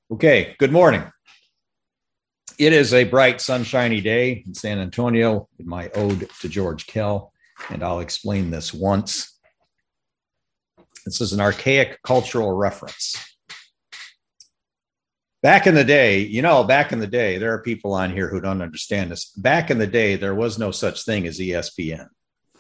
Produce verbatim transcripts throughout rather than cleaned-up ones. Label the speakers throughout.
Speaker 1: Okay, good morning. It is a bright, sunshiny day in San Antonio, in my ode to George Kell, and I'll explain this once. This is an archaic cultural reference. Back in the day, you know, back in the day, there are people on here who don't understand this. Back in the day, there was no such thing as E S P N.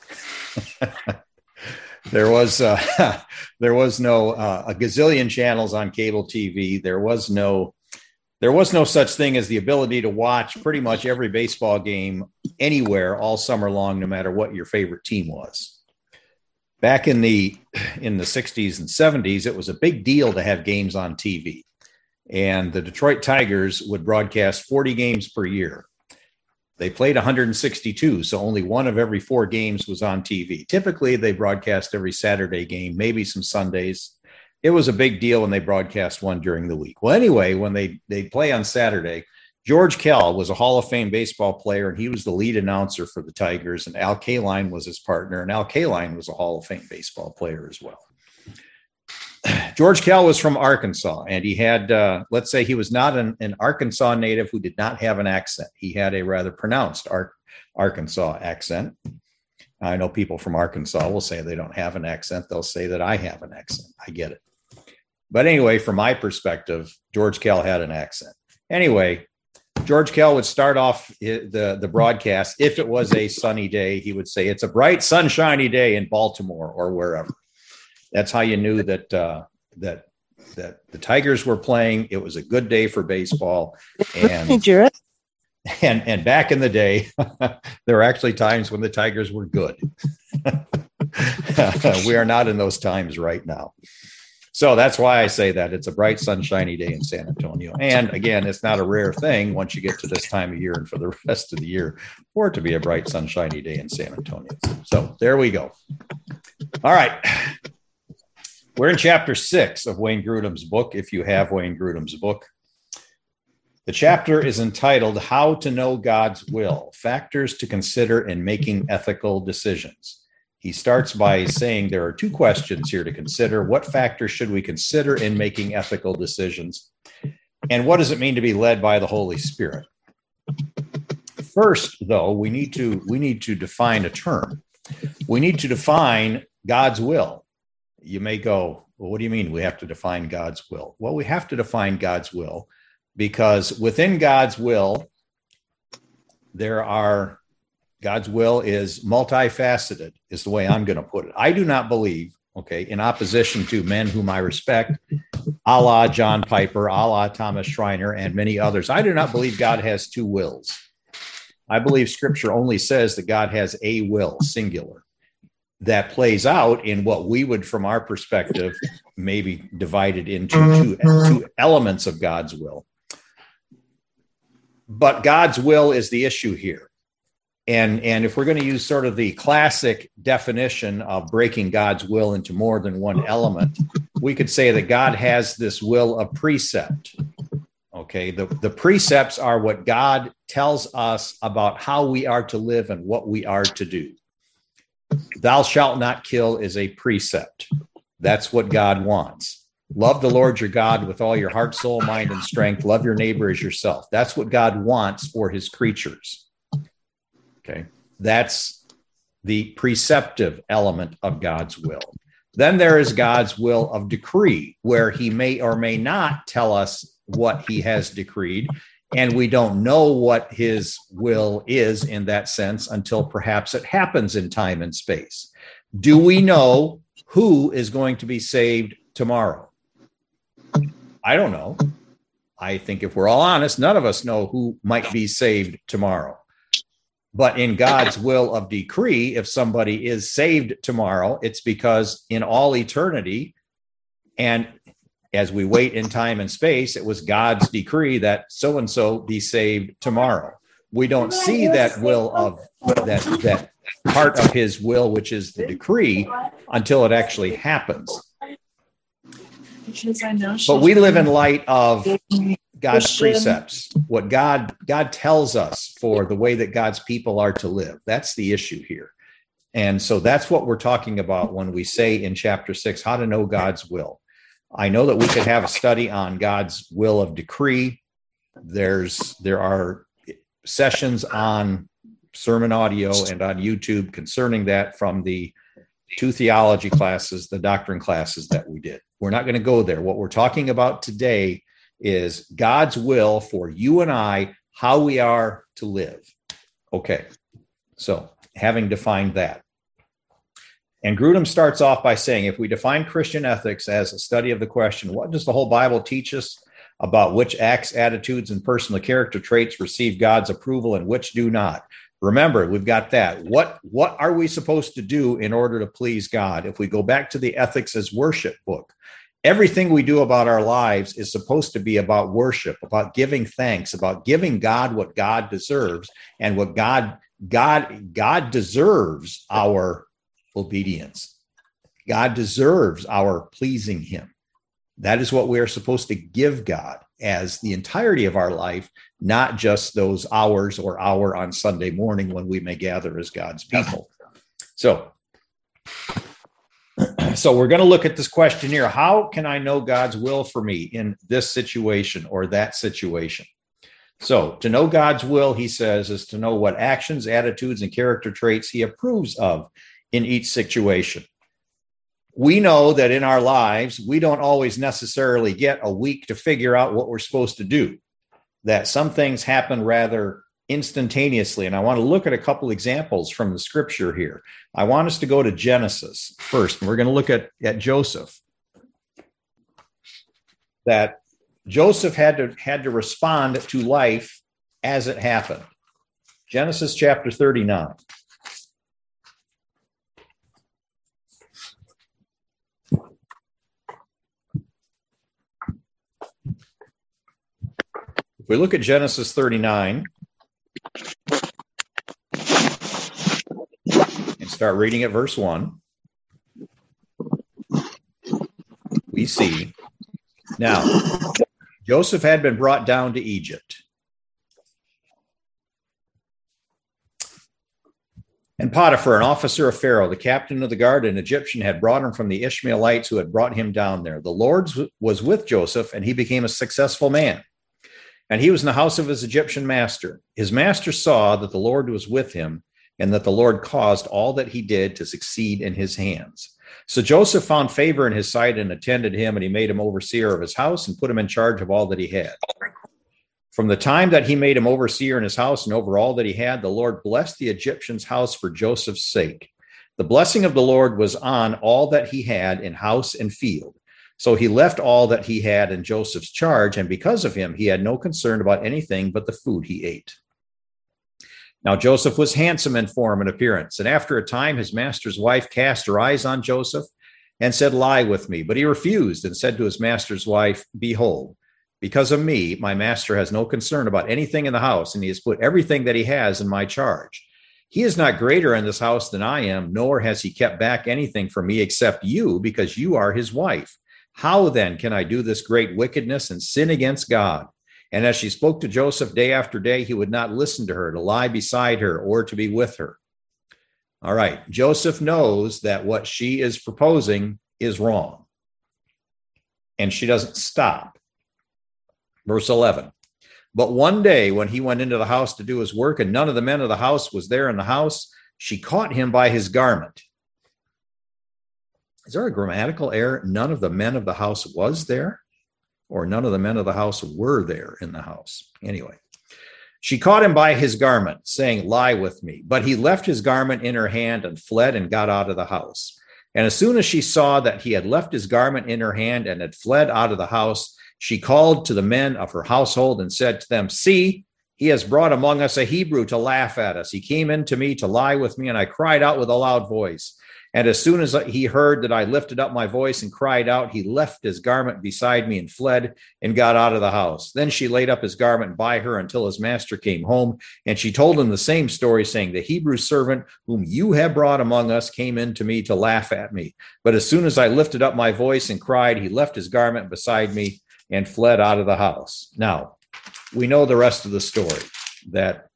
Speaker 1: There was uh, there was no uh, a gazillion channels on cable T V. There was no there was no such thing as the ability to watch pretty much every baseball game anywhere all summer long, no matter what your favorite team was. Back in the in the sixties and seventies, it was a big deal to have games on T V, and the Detroit Tigers would broadcast forty games per year. They played one hundred sixty-two, so only one of every four games was on T V. Typically, they broadcast every Saturday game, maybe some Sundays. It was a big deal when they broadcast one during the week. Well, anyway, when they they play on Saturday, George Kell was a Hall of Fame baseball player, and he was the lead announcer for the Tigers, and Al Kaline was his partner, and Al Kaline was a Hall of Fame baseball player as well. George Kell was from Arkansas, and he had, uh, let's say he was not an, an Arkansas native who did not have an accent. He had a rather pronounced Ar- Arkansas accent. I know people from Arkansas will say they don't have an accent. They'll say that I have an accent. I get it. But anyway, from my perspective, George Kell had an accent. Anyway, George Kell would start off the, the broadcast. If it was a sunny day, he would say, "It's a bright, sunshiny day in Baltimore," or wherever. That's how you knew that uh, that that the Tigers were playing. It was a good day for baseball. And and, and back in the day, there were actually times when the Tigers were good. We are not in those times right now. So that's why I say that. It's a bright, sunshiny day in San Antonio. And again, it's not a rare thing once you get to this time of year and for the rest of the year for it to be a bright, sunshiny day in San Antonio. So there we go. All right. We're in chapter six of Wayne Grudem's book, if you have Wayne Grudem's book. The chapter is entitled How to Know God's Will, Factors to Consider in Making Ethical Decisions. He starts by saying there are two questions here to consider. What factors should we consider in making ethical decisions? And what does it mean to be led by the Holy Spirit? First, though, we need to, we need to define a term. We need to define God's will. You may go, well, what do you mean we have to define God's will? Well, we have to define God's will because within God's will, there are, God's will is multifaceted, is the way I'm going to put it. I do not believe, okay, in opposition to men whom I respect, a la John Piper, a la Thomas Schreiner, and many others, I do not believe God has two wills. I believe Scripture only says that God has a will, singular, that plays out in what we would, from our perspective, maybe divided into two, two elements of God's will. But God's will is the issue here. And, and if we're going to use sort of the classic definition of breaking God's will into more than one element, we could say that God has this will of precept. Okay, the, the precepts are what God tells us about how we are to live and what we are to do. Thou shalt not kill is a precept. That's what God wants. Love the Lord your God with all your heart, soul, mind, and strength. Love your neighbor as yourself. That's what God wants for his creatures. Okay, that's the preceptive element of God's will. Then there is God's will of decree, where he may or may not tell us what he has decreed. And we don't know what his will is in that sense until perhaps it happens in time and space. Do we know who is going to be saved tomorrow? I don't know. I think if we're all honest, none of us know who might be saved tomorrow. But in God's will of decree, if somebody is saved tomorrow, it's because in all eternity, and as we wait in time and space, it was God's decree that so-and-so be saved tomorrow. We don't see that will of that, that part of his will, which is the decree, until it actually happens. But we live in light of God's precepts, what God God tells us for the way that God's people are to live. That's the issue here. And so that's what we're talking about when we say in chapter six, how to know God's will. I know that we could have a study on God's will of decree. There's there are sessions on sermon audio and on YouTube concerning that from the two theology classes, the doctrine classes that we did. We're not going to go there. What we're talking about today is God's will for you and I, how we are to live. Okay, so having defined that. And Grudem starts off by saying, if we define Christian ethics as a study of the question, what does the whole Bible teach us about which acts, attitudes, and personal character traits receive God's approval and which do not? Remember, we've got that. What, what are we supposed to do in order to please God? If we go back to the Ethics as Worship book, everything we do about our lives is supposed to be about worship, about giving thanks, about giving God what God deserves, and what God, God, God deserves our obedience. God deserves our pleasing him. That is what we are supposed to give God as the entirety of our life, not just those hours or hour on Sunday morning when we may gather as God's people. So, so we're going to look at this question here. How can I know God's will for me in this situation or that situation? So to know God's will, he says, is to know what actions, attitudes, and character traits he approves of in each situation. We know that in our lives, we don't always necessarily get a week to figure out what we're supposed to do, that some things happen rather instantaneously. And I want to look at a couple examples from the scripture here. I want us to go to Genesis first, and we're going to look at, at Joseph. That Joseph had to, had to respond to life as it happened. Genesis chapter thirty-nine. If we look at Genesis thirty-nine and start reading at verse one, we see, now, Joseph had been brought down to Egypt. And Potiphar, an officer of Pharaoh, the captain of the guard, an Egyptian, had brought him from the Ishmaelites who had brought him down there. The Lord was with Joseph, and he became a successful man. And he was in the house of his Egyptian master. His master saw that the Lord was with him, and that the Lord caused all that he did to succeed in his hands. So Joseph found favor in his sight and attended him, and he made him overseer of his house and put him in charge of all that he had. From the time that he made him overseer in his house and over all that he had, the Lord blessed the Egyptian's house for Joseph's sake. The blessing of the Lord was on all that he had in house and field. So he left all that he had in Joseph's charge, and because of him, he had no concern about anything but the food he ate. Now Joseph was handsome in form and appearance, and after a time his master's wife cast her eyes on Joseph and said, "Lie with me." But he refused and said to his master's wife, "Behold, because of me, my master has no concern about anything in the house, and he has put everything that he has in my charge. He is not greater in this house than I am, nor has he kept back anything from me except you, because you are his wife. How then can I do this great wickedness and sin against God?" And as she spoke to Joseph day after day, he would not listen to her, to lie beside her, or to be with her. All right, Joseph knows that what she is proposing is wrong, and she doesn't stop. Verse eleven. But one day when he went into the house to do his work, and none of the men of the house was there in the house, she caught him by his garment. Is there a grammatical error? None of the men of the house was there, or none of the men of the house were there in the house. Anyway, she caught him by his garment, saying, "Lie with me." But he left his garment in her hand and fled and got out of the house. And as soon as she saw that he had left his garment in her hand and had fled out of the house, she called to the men of her household and said to them, "See, he has brought among us a Hebrew to laugh at us. He came in to me to lie with me, and I cried out with a loud voice. And as soon as he heard that I lifted up my voice and cried out, he left his garment beside me and fled and got out of the house. Then she laid up his garment by her until his master came home. And she told him the same story, saying, "The Hebrew servant whom you have brought among us came in to me to laugh at me. But as soon as I lifted up my voice and cried, he left his garment beside me and fled out of the house." Now, we know the rest of the story, that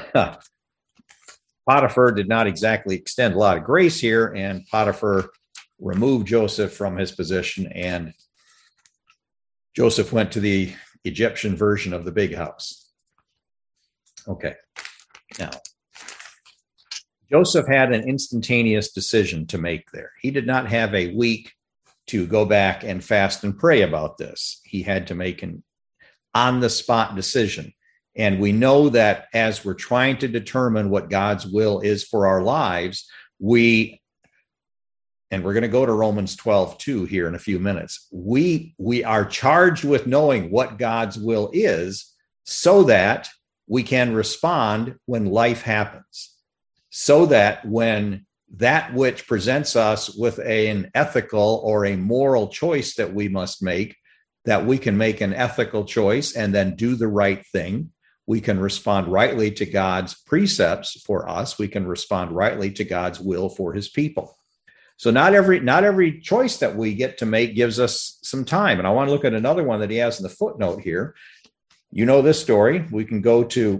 Speaker 1: Potiphar did not exactly extend a lot of grace here, and Potiphar removed Joseph from his position, and Joseph went to the Egyptian version of the big house. Okay. Now, Joseph had an instantaneous decision to make there. He did not have a week to go back and fast and pray about this. He had to make an on-the-spot decision. And we know that as we're trying to determine what God's will is for our lives, we, and we're going to go to Romans twelve two here in a few minutes, we, we are charged with knowing what God's will is so that we can respond when life happens. So that when that which presents us with a, an ethical or a moral choice that we must make, that we can make an ethical choice and then do the right thing. We can respond rightly to God's precepts for us. We can respond rightly to God's will for his people. So not every, not every choice that we get to make gives us some time. And I want to look at another one that he has in the footnote here. You know this story. We can go to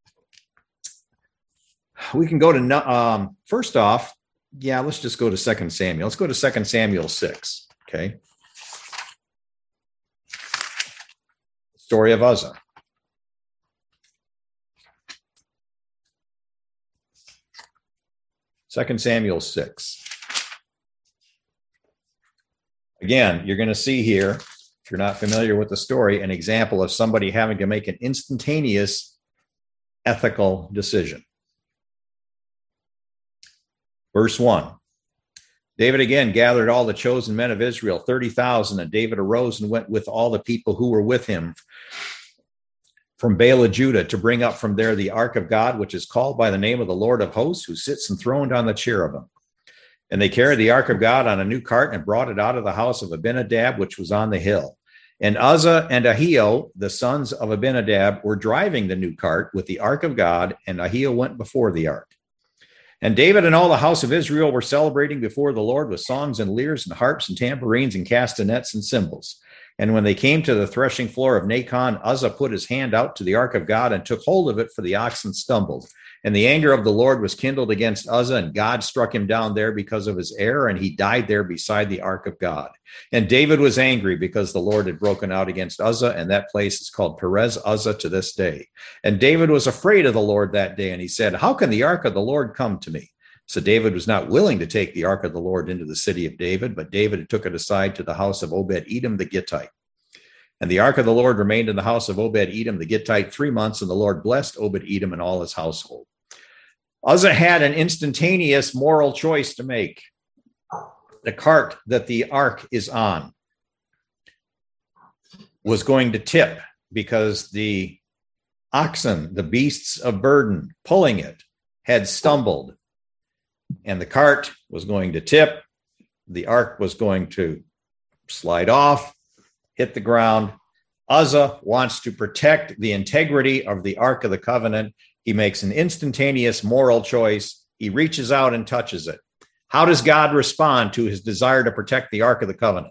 Speaker 1: We can go to, um, first off, yeah, let's just go to Second Samuel. Let's go to Second Samuel six, okay? Story of Uzzah. Second Samuel six. Again, you're going to see here, if you're not familiar with the story, an example of somebody having to make an instantaneous ethical decision. Verse one, David again gathered all the chosen men of Israel, thirty thousand, and David arose and went with all the people who were with him from Baalah, Judah, to bring up from there the ark of God, which is called by the name of the Lord of hosts, who sits enthroned on the cherubim. And they carried the ark of God on a new cart and brought it out of the house of Abinadab, which was on the hill. And Uzzah and Ahio, the sons of Abinadab, were driving the new cart with the ark of God, and Ahio went before the ark. And David and all the house of Israel were celebrating before the Lord with songs and lyres and harps and tambourines and castanets and cymbals. And when they came to the threshing floor of Nacon, Uzzah put his hand out to the ark of God and took hold of it, for the oxen stumbled. And the anger of the Lord was kindled against Uzzah, and God struck him down there because of his error, and he died there beside the ark of God. And David was angry because the Lord had broken out against Uzzah, and that place is called Perez Uzzah to this day. And David was afraid of the Lord that day, and he said, "How can the ark of the Lord come to me?" So David was not willing to take the ark of the Lord into the city of David, but David took it aside to the house of Obed-Edom the Gittite. And the ark of the Lord remained in the house of Obed-Edom the Gittite three months, and the Lord blessed Obed-Edom and all his household. Uzzah had an instantaneous moral choice to make. The cart that the ark is on was going to tip because the oxen, the beasts of burden pulling it, had stumbled. And the cart was going to tip. The ark was going to slide off, hit the ground. Uzzah wants to protect the integrity of the Ark of the Covenant. He makes an instantaneous moral choice. He reaches out and touches it. How does God respond to his desire to protect the Ark of the Covenant?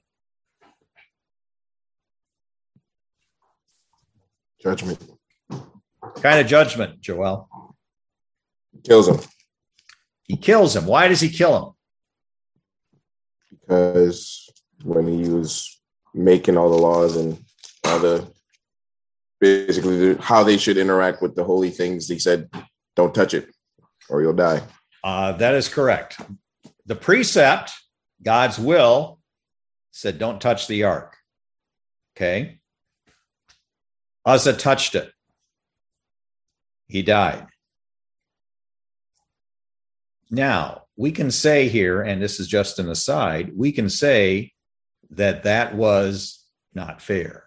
Speaker 2: Judgment.
Speaker 1: What kind of judgment, Joel?
Speaker 2: Kills him.
Speaker 1: He kills him. Why does he kill him?
Speaker 2: Because when he was making all the laws and all the basically the, how they should interact with the holy things, he said, "Don't touch it or you'll die."
Speaker 1: Uh, that is correct. The precept, God's will, said, "Don't touch the ark." Okay. Uzzah touched it. He died. Now, we can say here, and this is just an aside, we can say that that was not fair.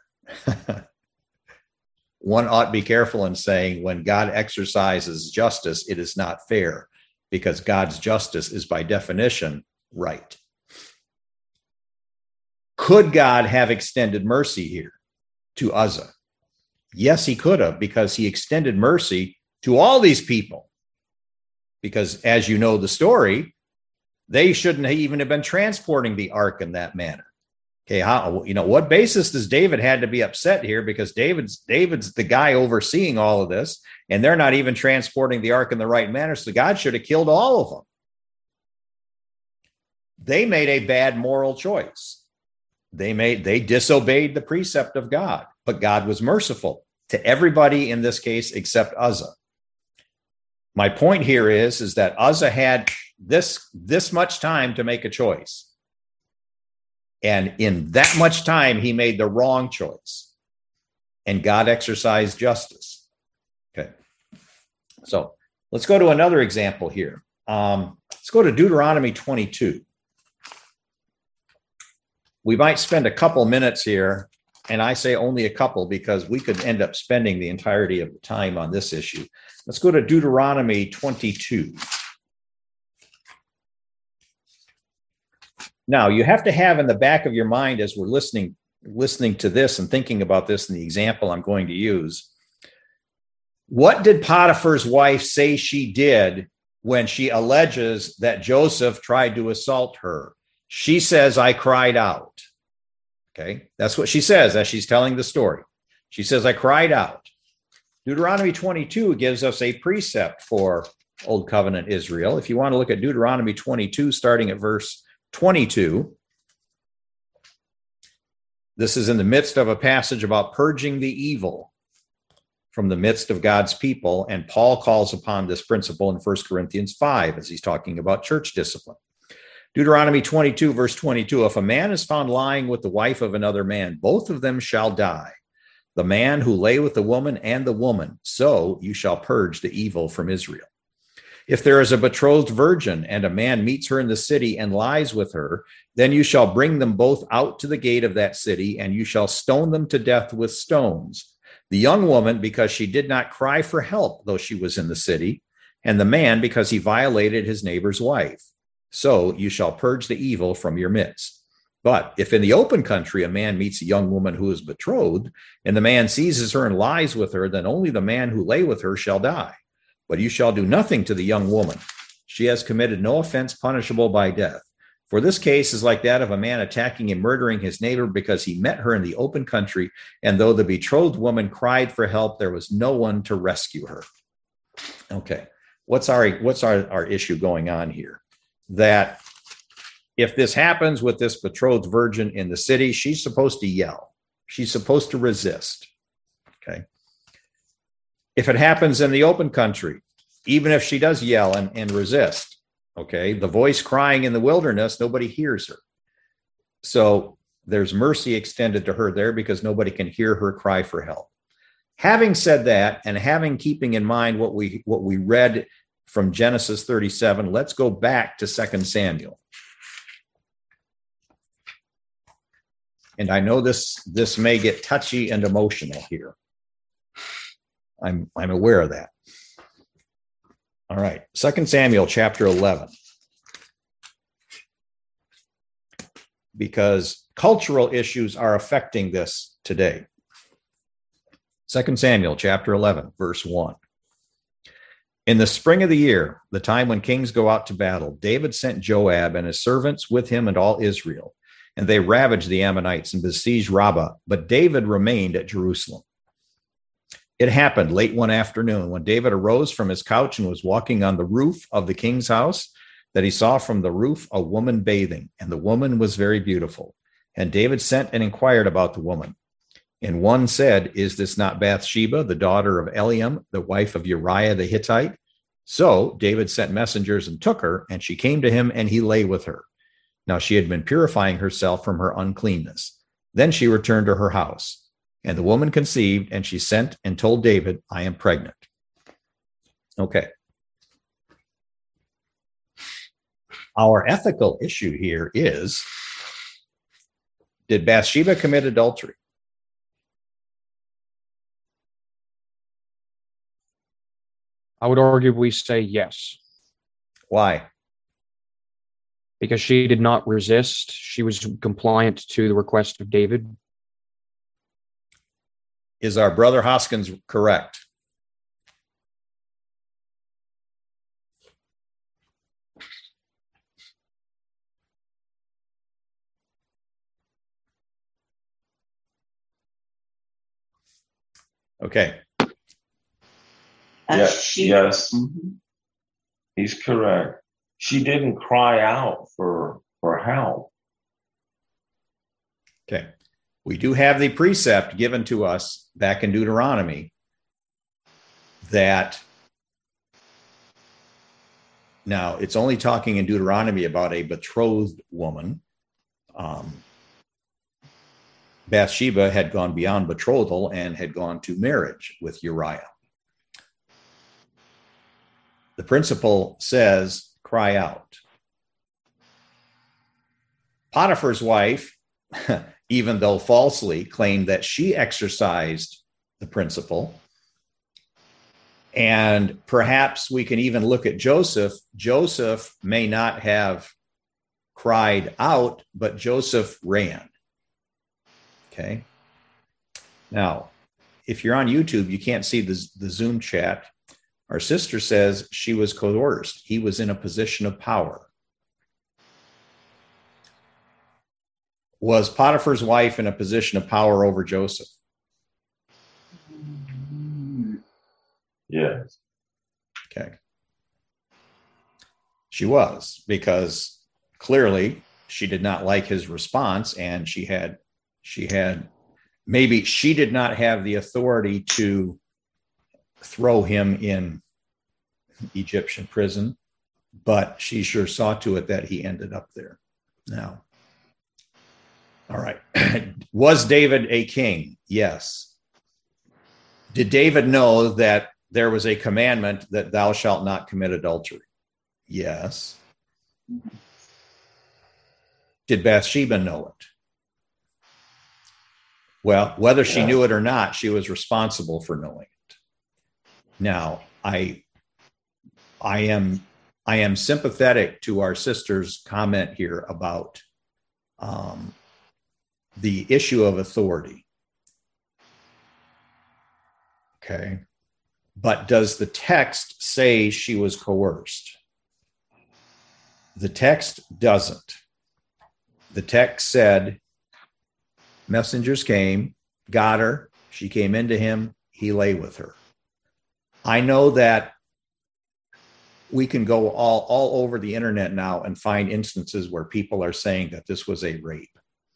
Speaker 1: One ought to be careful in saying when God exercises justice, it is not fair, because God's justice is by definition right. Could God have extended mercy here to Uzzah? Yes, he could have, because he extended mercy to all these people. Because as you know the story, they shouldn't even have been transporting the ark in that manner. Okay, how, you know, what basis does David had to be upset here? Because David's David's the guy overseeing all of this, and they're not even transporting the ark in the right manner. So God should have killed all of them. They made a bad moral choice. They made they disobeyed the precept of God, but God was merciful to everybody in this case except Uzzah. My point here is, is that Uzzah had this, this much time to make a choice. And in that much time, he made the wrong choice. And God exercised justice. Okay. So let's go to another example here. Um, let's go to Deuteronomy twenty-two. We might spend a couple minutes here, and I say only a couple because we could end up spending the entirety of the time on this issue. Let's go to Deuteronomy twenty-two. Now, you have to have in the back of your mind as we're listening, listening to this and thinking about this in the example I'm going to use, what did Potiphar's wife say she did when she alleges that Joseph tried to assault her? She says, I cried out. Okay, that's what she says as she's telling the story. She says, I cried out. Deuteronomy twenty-two gives us a precept for Old Covenant Israel. If you want to look at Deuteronomy twenty-two, starting at verse twenty-two, this is in the midst of a passage about purging the evil from the midst of God's people. And Paul calls upon this principle in First Corinthians five as he's talking about church discipline. Deuteronomy twenty-two, verse twenty-two, if a man is found lying with the wife of another man, both of them shall die. The man who lay with the woman and the woman, so you shall purge the evil from Israel. If there is a betrothed virgin and a man meets her in the city and lies with her, then you shall bring them both out to the gate of that city, and you shall stone them to death with stones. The young woman, because she did not cry for help, though she was in the city, and the man, because he violated his neighbor's wife. So you shall purge the evil from your midst. But if in the open country a man meets a young woman who is betrothed, and the man seizes her and lies with her, then only the man who lay with her shall die. But you shall do nothing to the young woman. She has committed no offense punishable by death. For this case is like that of a man attacking and murdering his neighbor because he met her in the open country, and though the betrothed woman cried for help, there was no one to rescue her. Okay, what's our what's our, our issue going on here? That if this happens with this betrothed virgin in the city, she's supposed to yell. She's supposed to resist. Okay. If it happens in the open country, even if she does yell and, and resist, okay, the voice crying in the wilderness, nobody hears her. So there's mercy extended to her there because nobody can hear her cry for help. Having said that, and having keeping in mind what we what we read from Genesis thirty-seven, let's go back to Second Samuel. And I know this, this may get touchy and emotional here. I'm, I'm aware of that. All right, Second Samuel chapter eleven. Because cultural issues are affecting this today. Second Samuel chapter eleven, verse one. In the spring of the year, the time when kings go out to battle, David sent Joab and his servants with him and all Israel, and they ravaged the Ammonites and besieged Rabbah, but David remained at Jerusalem. It happened late one afternoon when David arose from his couch and was walking on the roof of the king's house that he saw from the roof a woman bathing, and the woman was very beautiful. And David sent and inquired about the woman. And one said, is this not Bathsheba, the daughter of Eliam, the wife of Uriah the Hittite? So David sent messengers and took her, and she came to him, and he lay with her. Now she had been purifying herself from her uncleanness. Then she returned to her house. And the woman conceived, and she sent and told David, I am pregnant. Okay. Our ethical issue here is, did Bathsheba commit adultery?
Speaker 3: I would arguably say yes.
Speaker 1: Why?
Speaker 3: Because she did not resist. She was compliant to the request of David.
Speaker 1: Is our brother Hoskins correct? Okay.
Speaker 4: Yeah, she, yes,
Speaker 5: Mm-hmm.
Speaker 4: he's correct. She didn't cry out for
Speaker 5: or how?
Speaker 1: Okay. We do have the precept given to us back in Deuteronomy that now it's only talking in Deuteronomy about a betrothed woman. Um, Bathsheba had gone beyond betrothal and had gone to marriage with Uriah. The principle says, cry out. Potiphar's wife, even though falsely, claimed that she exercised the principle. And perhaps we can even look at Joseph. Joseph may not have cried out, but Joseph ran. Okay. Now, if you're on YouTube, you can't see the, the Zoom chat. Our sister says she was coerced. He was in a position of power. Was Potiphar's wife in a position of power over Joseph?
Speaker 5: Yes.
Speaker 1: Okay. She was, because clearly she did not like his response, and she had, she had, maybe she did not have the authority to throw him in Egyptian prison, but she sure saw to it that he ended up there. Now, all right. Was David a king? Yes. Did David know that there was a commandment that thou shalt not commit adultery? Yes. Did Bathsheba know it? Well, whether she
Speaker 5: Yeah.
Speaker 1: knew it or not, she was responsible for knowing it. Now, I, I am, I am sympathetic to our sister's comment here about um, the issue of authority. Okay. But does the text say she was coerced? The text doesn't. The text said, messengers came, got her, she came into him, he lay with her. I know that we can go all, all over the internet now and find instances where people are saying that this was a rape.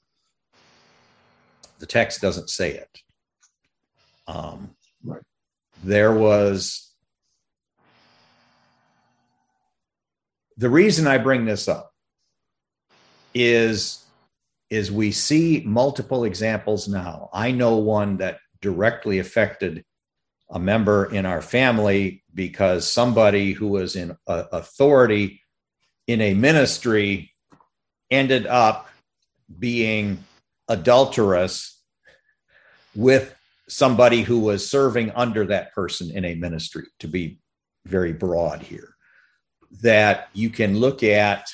Speaker 1: The text doesn't say it. Um,
Speaker 5: Right.
Speaker 1: There was, the reason I bring this up is, is we see multiple examples now. I know one that directly affected a member in our family because somebody who was in uh, authority in a ministry ended up being adulterous with somebody who was serving under that person in a ministry, to be very broad here. That you can look at,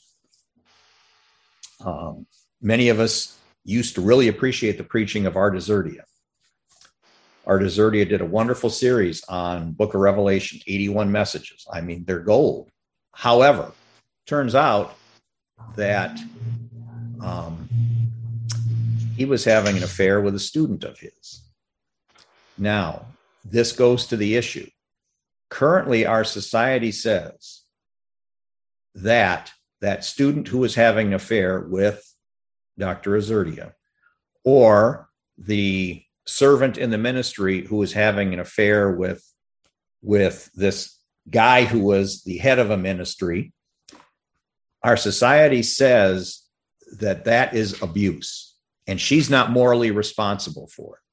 Speaker 1: um, many of us used to really appreciate the preaching of Artaxerxes. Artaxerxes did a wonderful series on Book of Revelation, eighty-one messages. I mean, they're gold. However, turns out that um, he was having an affair with a student of his. Now, this goes to the issue. Currently, our society says that that student who was having an affair with Doctor Azurdia, or the servant in the ministry who was having an affair with, with this guy who was the head of a ministry, our society says that that is abuse, and she's not morally responsible for it.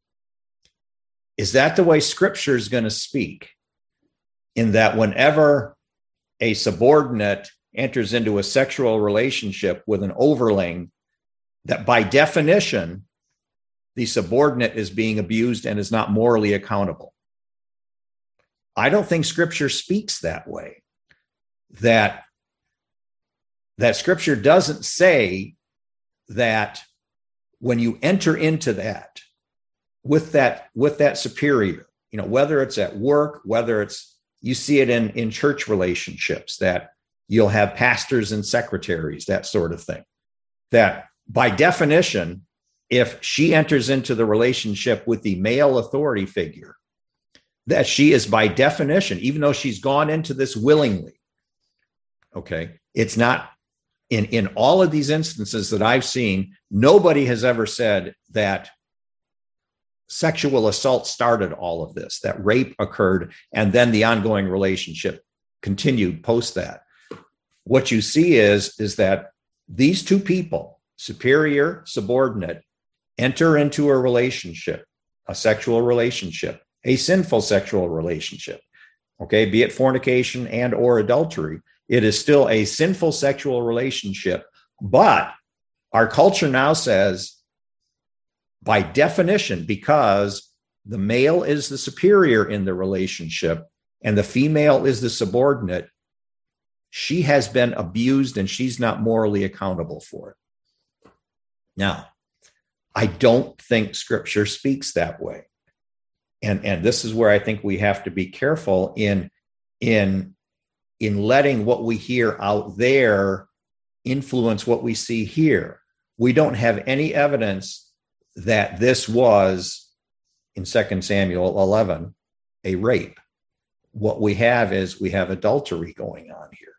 Speaker 1: Is that the way Scripture is going to speak? In that whenever a subordinate enters into a sexual relationship with an overling, that by definition, the subordinate is being abused and is not morally accountable? I don't think Scripture speaks that way. That, that Scripture doesn't say that when you enter into that, with that, with that superior, you know, whether it's at work, whether it's, you see it in, in church relationships, that you'll have pastors and secretaries, that sort of thing, that by definition, if she enters into the relationship with the male authority figure, that she is by definition, even though she's gone into this willingly, okay, it's not, in, in all of these instances that I've seen, nobody has ever said that sexual assault started all of this, that rape occurred, and then the ongoing relationship continued post that. What you see is, is that these two people, superior, subordinate, enter into a relationship, a sexual relationship, a sinful sexual relationship, okay, be it fornication and or adultery. It is still a sinful sexual relationship, but our culture now says, by definition, because the male is the superior in the relationship and the female is the subordinate, she has been abused and she's not morally accountable for it. Now, I don't think Scripture speaks that way. And, and this is where I think we have to be careful in, in, in letting what we hear out there influence what we see here. We don't have any evidence that this was, in Second Samuel eleven, a rape. What we have is we have adultery going on here.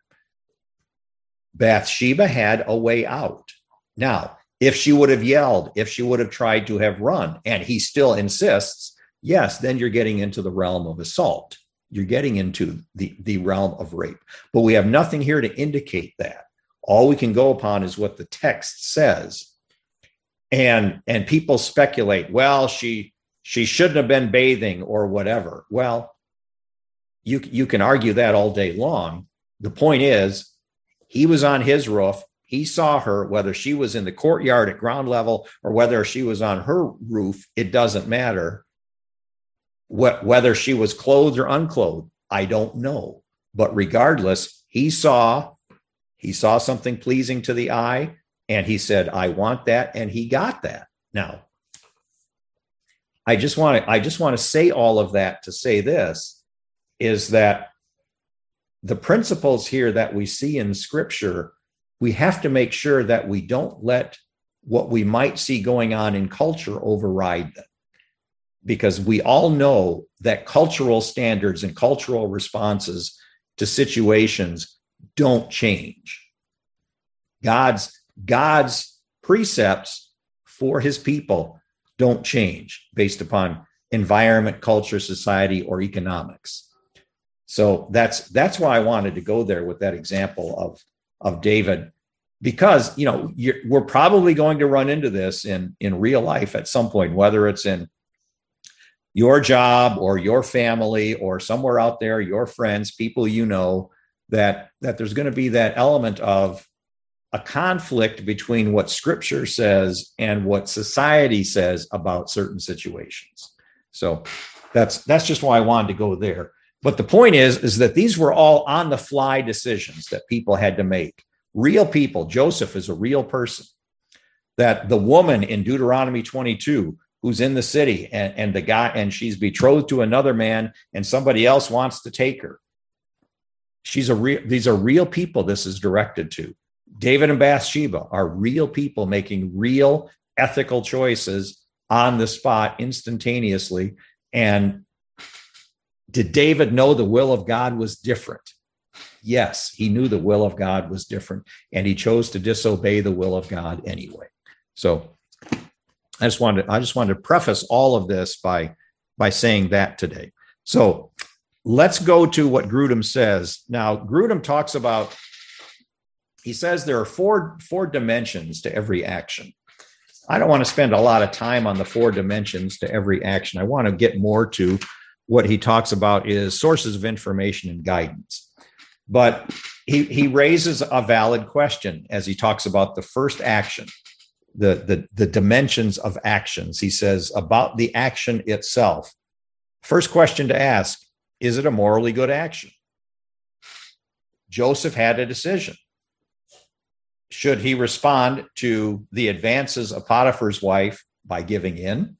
Speaker 1: Bathsheba had a way out. Now, if she would have yelled, if she would have tried to have run, and he still insists, yes, then you're getting into the realm of assault. You're getting into the, the realm of rape. But we have nothing here to indicate that. All we can go upon is what the text says. And, and people speculate, well, she, she shouldn't have been bathing or whatever. Well, you, you can argue that all day long. The point is, he was on his roof. He saw her, whether she was in the courtyard at ground level or whether she was on her roof, it doesn't matter. What, whether she was clothed or unclothed, I don't know. But regardless, he saw, he saw something pleasing to the eye. And he said, I want that. And he got that. Now, I just want to, I just want to say all of that to say this, is that the principles here that we see in Scripture, we have to make sure that we don't let what we might see going on in culture override them. Because we all know that cultural standards and cultural responses to situations don't change. God's God's precepts for his people don't change based upon environment, culture, society, or economics. So that's that's why I wanted to go there with that example of, of David, because, you know, you're, we're probably going to run into this in, in real life at some point, whether it's in your job or your family or somewhere out there, your friends, people you know, that, that there's going to be that element of a conflict between what Scripture says and what society says about certain situations. So that's that's just why I wanted to go there. But the point is, is that these were all on the fly decisions that people had to make. Real people. Joseph is a real person. That the woman in Deuteronomy twenty-two, who's in the city, and, and the guy, and she's betrothed to another man, and somebody else wants to take her. She's a real. These are real people this is directed to. David and Bathsheba are real people making real ethical choices on the spot instantaneously. And did David know the will of God was different? Yes, he knew the will of God was different, and he chose to disobey the will of God anyway. So I just wanted, I just wanted to preface all of this by, by saying that today. So let's go to what Grudem says. Now, Grudem talks about, he says there are four, four dimensions to every action. I don't want to spend a lot of time on the four dimensions to every action. I want to get more to what he talks about is sources of information and guidance. But he, he raises a valid question as he talks about the first action, the, the, the dimensions of actions. He says about the action itself. First question to ask, is it a morally good action? Joseph had a decision. Should he respond to the advances of Potiphar's wife by giving in?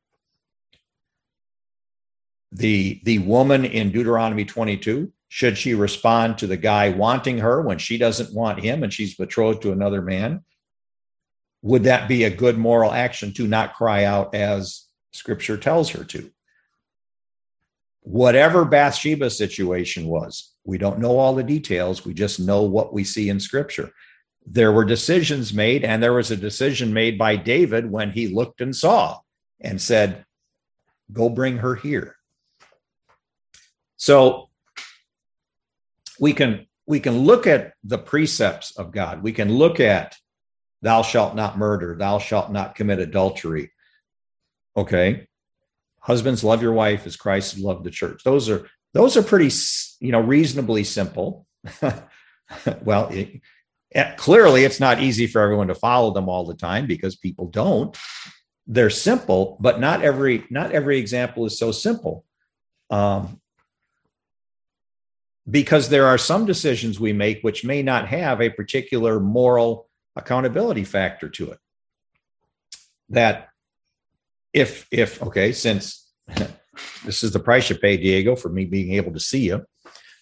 Speaker 1: The, the woman in Deuteronomy twenty-two, should she respond to the guy wanting her when she doesn't want him and she's betrothed to another man? Would that be a good moral action to not cry out as Scripture tells her to? Whatever Bathsheba's situation was, we don't know all the details. We just know what we see in Scripture. there were decisions made, and there was a decision made by David when he looked and saw and said, go bring her here. So we can we can look at the precepts of God. We can look at thou shalt not murder, thou shalt not commit adultery. Okay. Husbands, love your wife as Christ loved the church. Those are those are pretty, you know, reasonably simple. Well, it, it, clearly it's not easy for everyone to follow them all the time because people don't. They're simple, but not every not every example is so simple. Um, because there are some decisions we make which may not have a particular moral accountability factor to it. That if, if okay, since this is the price you pay, Diego, for me being able to see you.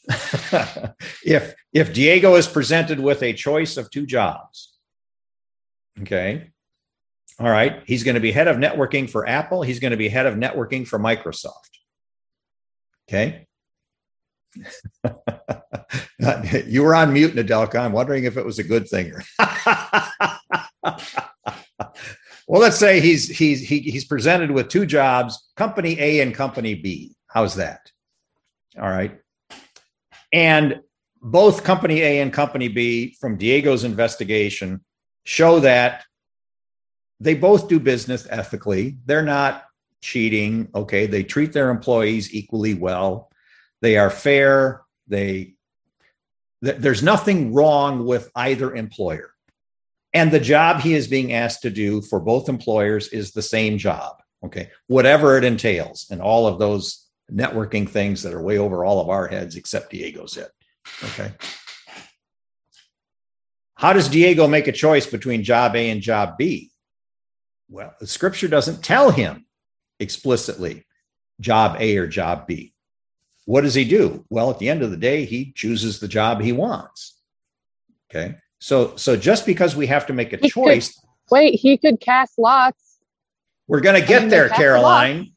Speaker 1: if if Diego is presented with a choice of two jobs, okay, all right, he's going to be head of networking for Apple. He's going to be head of networking for Microsoft. Okay. You were on mute, Nadelka. I'm wondering if it was a good thing. Well, let's say he's he's he, he's presented with two jobs, company A and company B. How's that? All right. And both company A and company B, from Diego's investigation, show that they both do business ethically. They're not cheating. Okay. They treat their employees equally well. They are fair. They th- there's nothing wrong with either employer. And the job he is being asked to do for both employers is the same job. Okay. Whatever it entails, and all of those networking things that are way over all of our heads except Diego's head. Okay. How does Diego make a choice between job A and job B? Well, the scripture doesn't tell him explicitly job A or job B. What does he do? Well, at the end of the day, he chooses the job he wants. Okay. So, so just because we have to make a
Speaker 5: he
Speaker 1: choice.
Speaker 5: Could, wait, he could cast lots.
Speaker 1: We're going to get
Speaker 5: I mean,
Speaker 1: there, Caroline.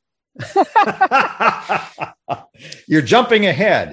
Speaker 1: You're jumping ahead.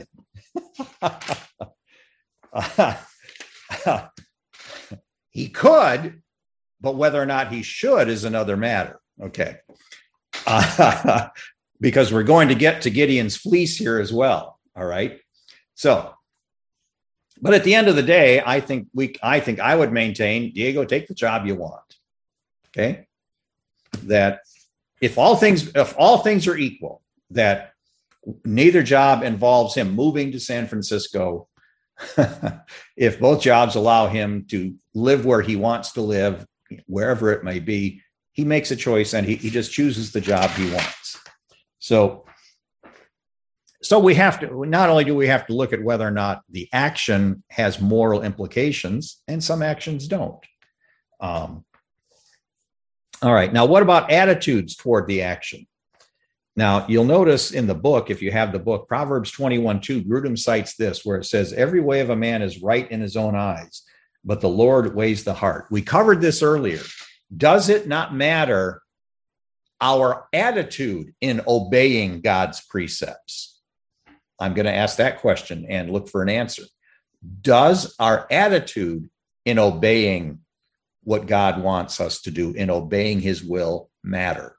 Speaker 1: He could, but whether or not he should is another matter. Okay. Uh, because we're going to get to Gideon's fleece here as well. All right. So, but at the end of the day, I think we, I think I would maintain, Diego, take the job you want. Okay. That if all things, if all things are equal, that neither job involves him moving to San Francisco. If both jobs allow him to live where he wants to live, wherever it may be, he makes a choice and he, he just chooses the job he wants. So, so we have to, not only do we have to look at whether or not the action has moral implications, and some actions don't. Um, all right. Now, what about attitudes toward the action? Now, you'll notice in the book, if you have the book, Proverbs twenty-one two, Grudem cites this, where it says, every way of a man is right in his own eyes, but the Lord weighs the heart. We covered this earlier. Does it not matter our attitude in obeying God's precepts? I'm going to ask that question and look for an answer. Does our attitude in obeying what God wants us to do, in obeying his will, matter?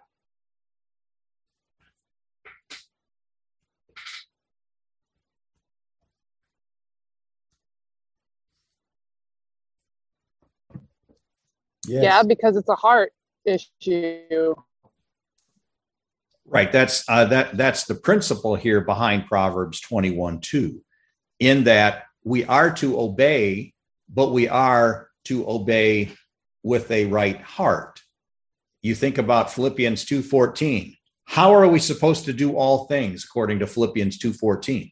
Speaker 5: Yes. Yeah, because it's a heart issue.
Speaker 1: Right. That's uh, that. That's the principle here behind Proverbs twenty-one two, in that we are to obey, but we are to obey with a right heart. You think about Philippians two fourteen. How are we supposed to do all things according to Philippians two fourteen?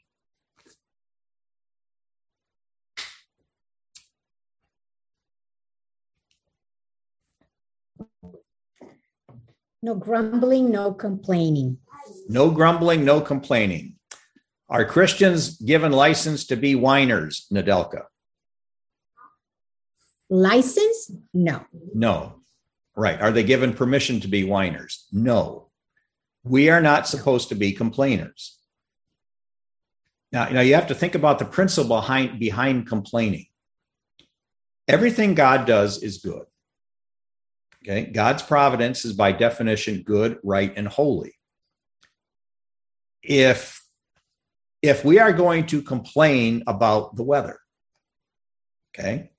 Speaker 6: No grumbling, no complaining.
Speaker 1: No grumbling, no complaining. Are Christians given license to be whiners, Nadelka?
Speaker 6: License? No.
Speaker 1: No. Right. Are they given permission to be whiners? No. We are not supposed to be complainers. Now, now you have to think about the principle behind, behind complaining. Everything God does is good. Okay. God's providence is by definition good, right, and holy. If, if we are going to complain about the weather, okay.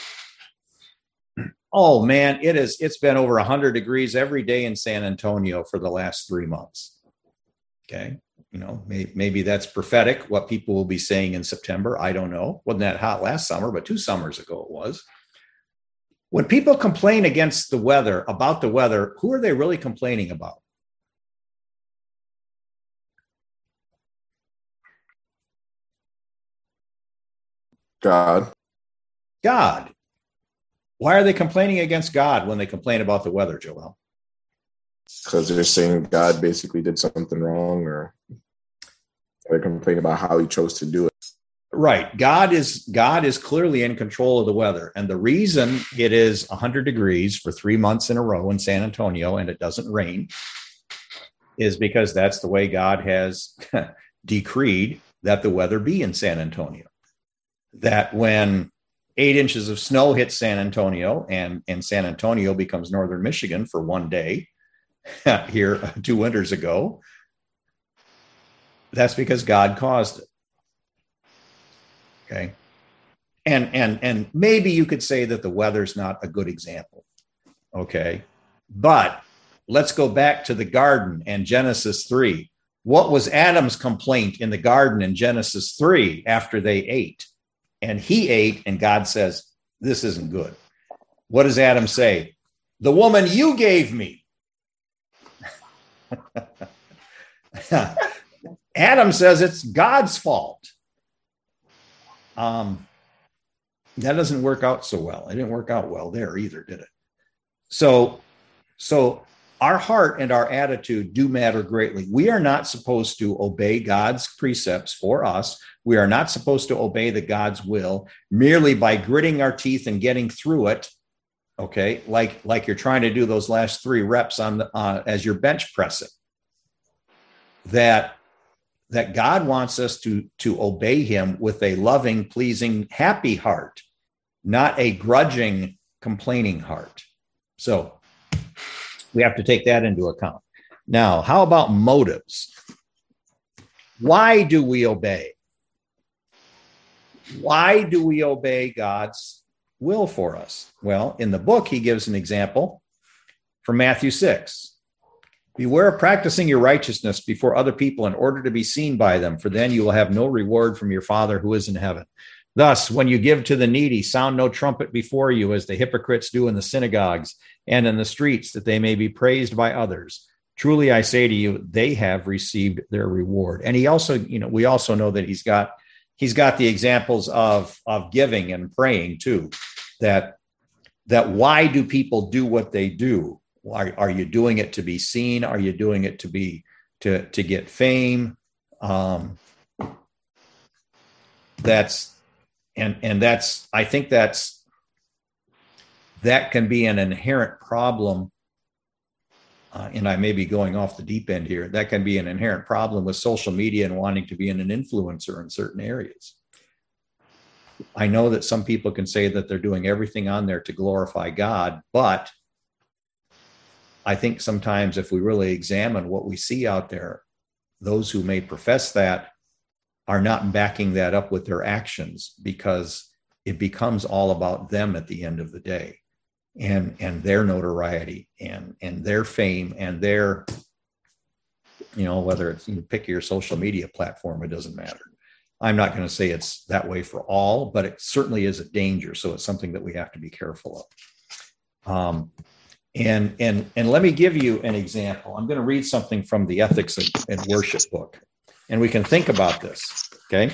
Speaker 1: Oh man, it is, it's been over one hundred degrees every day in San Antonio for the last three months. Okay. You know, may, maybe that's prophetic, what people will be saying in September. I don't know. Wasn't that hot last summer, but two summers ago it was. When people complain against the weather, about the weather, who are they really complaining about?
Speaker 2: God.
Speaker 1: God. Why are they complaining against God when they complain about the weather, Joel?
Speaker 2: Because they're saying God basically did something wrong, or they're complaining about how he chose to do it.
Speaker 1: Right. God is God is clearly in control of the weather. And the reason it is one hundred degrees for three months in a row in San Antonio and it doesn't rain is because that's the way God has decreed that the weather be in San Antonio. That when eight inches of snow hits San Antonio and, and San Antonio becomes northern Michigan for one day here two winters ago, that's because God caused it. Okay. And, and, and maybe you could say that the weather's not a good example. Okay. But let's go back to the garden and Genesis three. What was Adam's complaint in the garden in Genesis three after they ate? And he ate, and God says, this isn't good. What does Adam say? The woman you gave me. Adam says it's God's fault. Um, that doesn't work out so well. It didn't work out well there either, did it? So, so our heart and our attitude do matter greatly. We are not supposed to obey God's precepts for us. We are not supposed to obey the God's will merely by gritting our teeth and getting through it. Okay, like like you're trying to do those last three reps on the, uh, as you're bench pressing. That that God wants us to, to obey him with a loving, pleasing, happy heart, not a grudging, complaining heart. So we have to take that into account. Now, how about motives? Why do we obey? Why do we obey God's will for us? Well, in the book, he gives an example from Matthew six. Beware of practicing your righteousness before other people in order to be seen by them, for then you will have no reward from your Father who is in heaven. Thus, when you give to the needy, sound no trumpet before you, as the hypocrites do in the synagogues and in the streets, that they may be praised by others. Truly, I say to you, they have received their reward. And he also, you know, we also know that he's got he's got the examples of, of giving and praying too. That that why do people do what they do? Are, are you doing it to be seen? Are you doing it to be to, to get fame? Um, that's and and that's I think that's that can be an inherent problem. Uh, and I may be going off the deep end here. That can be an inherent problem with social media and wanting to be an influencer in certain areas. I know that some people can say that they're doing everything on there to glorify God, but I think sometimes if we really examine what we see out there, those who may profess that are not backing that up with their actions, because it becomes all about them at the end of the day, and, and their notoriety and, and their fame and their, you know, whether it's, you pick your social media platform, it doesn't matter. I'm not going to say it's that way for all, but it certainly is a danger. So it's something that we have to be careful of. Um, And, and, and let me give you an example. I'm going to read something from the Ethics and Worship book, and we can think about this, okay?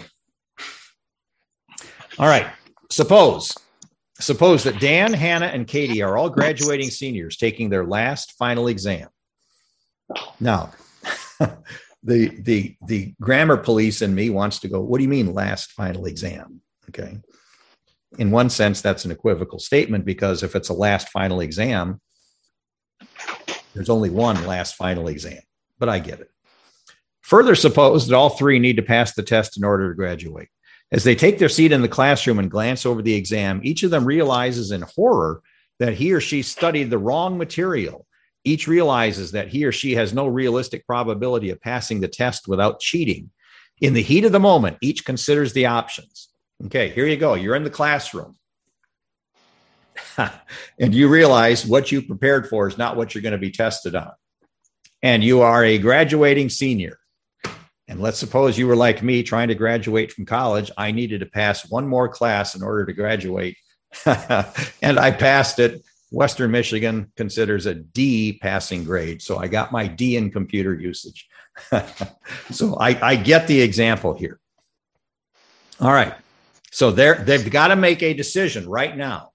Speaker 1: All right. Suppose, suppose that Dan, Hannah, and Katie are all graduating seniors taking their last final exam. Now, the, the, the grammar police in me wants to go, what do you mean last final exam? Okay. In one sense, that's an equivocal statement, because if it's a last final exam, there's only one last final exam, but I get it. Further, suppose that all three need to pass the test in order to graduate. As they take their seat in the classroom and glance over the exam, each of them realizes in horror that he or she studied the wrong material. Each realizes that he or she has no realistic probability of passing the test without cheating. In the heat of the moment, each considers the options. Okay, here you go. You're in the classroom. And you realize what you prepared for is not what you're going to be tested on. And you are a graduating senior. And let's suppose you were like me trying to graduate from college. I needed to pass one more class in order to graduate. And I passed it. Western Michigan considers a D passing grade. So I got my D in computer usage. So I, I get the example here. All right. So they're, they've got to make a decision right now.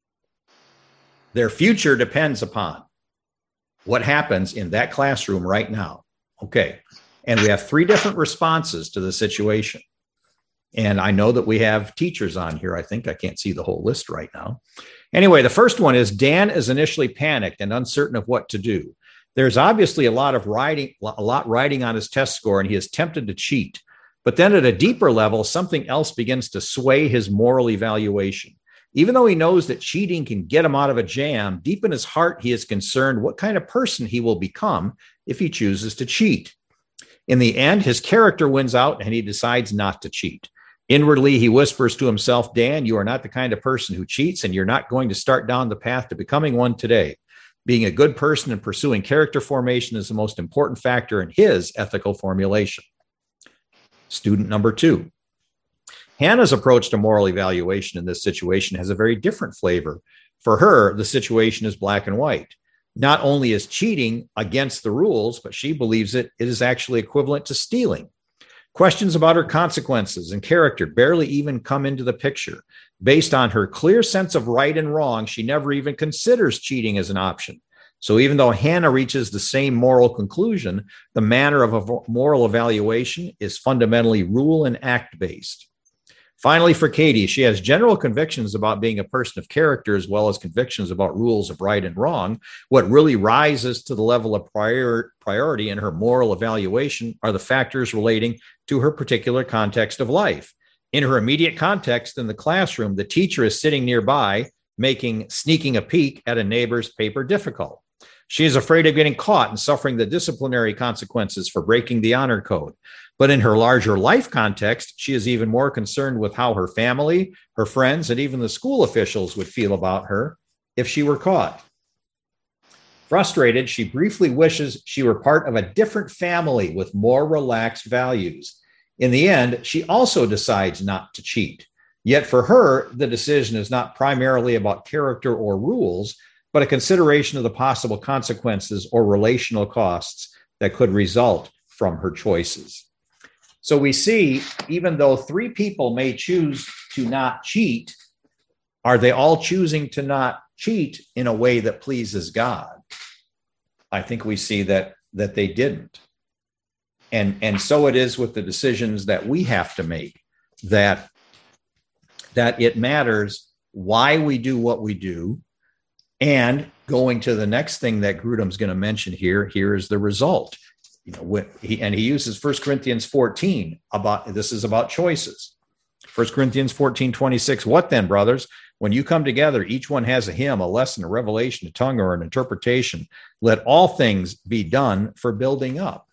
Speaker 1: Their future depends upon what happens in that classroom right now. Okay. And we have three different responses to the situation. And I know that we have teachers on here. I think I can't see the whole list right now. Anyway, the first one is Dan is initially panicked and uncertain of what to do. There's obviously a lot of riding, a lot riding on his test score, and he is tempted to cheat. But then at a deeper level, something else begins to sway his moral evaluation. Even though he knows that cheating can get him out of a jam, deep in his heart, he is concerned what kind of person he will become if he chooses to cheat. In the end, his character wins out and he decides not to cheat. Inwardly, he whispers to himself, Dan, you are not the kind of person who cheats, and you're not going to start down the path to becoming one today. Being a good person and pursuing character formation is the most important factor in his ethical formulation. Student number two. Hannah's approach to moral evaluation in this situation has a very different flavor. For her, the situation is black and white. Not only is cheating against the rules, but she believes it, it is actually equivalent to stealing. Questions about her consequences and character barely even come into the picture. Based on her clear sense of right and wrong, she never even considers cheating as an option. So even though Hannah reaches the same moral conclusion, the manner of a moral evaluation is fundamentally rule and act based. Finally, for Katie, she has general convictions about being a person of character as well as convictions about rules of right and wrong. What really rises to the level of prior, priority in her moral evaluation are the factors relating to her particular context of life. In her immediate context in the classroom, the teacher is sitting nearby, making sneaking a peek at a neighbor's paper difficult. She is afraid of getting caught and suffering the disciplinary consequences for breaking the honor code. But in her larger life context, she is even more concerned with how her family, her friends, and even the school officials would feel about her if she were caught. Frustrated, she briefly wishes she were part of a different family with more relaxed values. In the end, she also decides not to cheat. Yet for her, the decision is not primarily about character or rules, but a consideration of the possible consequences or relational costs that could result from her choices. So we see, even though three people may choose to not cheat, are they all choosing to not cheat in a way that pleases God? I think we see that, that they didn't. And, and so it is with the decisions that we have to make, that, that it matters why we do what we do. And going to the next thing that Grudem's going to mention here, here is the result. You know, when he, and he uses First Corinthians fourteen about, this is about choices. First Corinthians fourteen, twenty-six, what then, brothers? When you come together, each one has a hymn, a lesson, a revelation, a tongue, or an interpretation. Let all things be done for building up.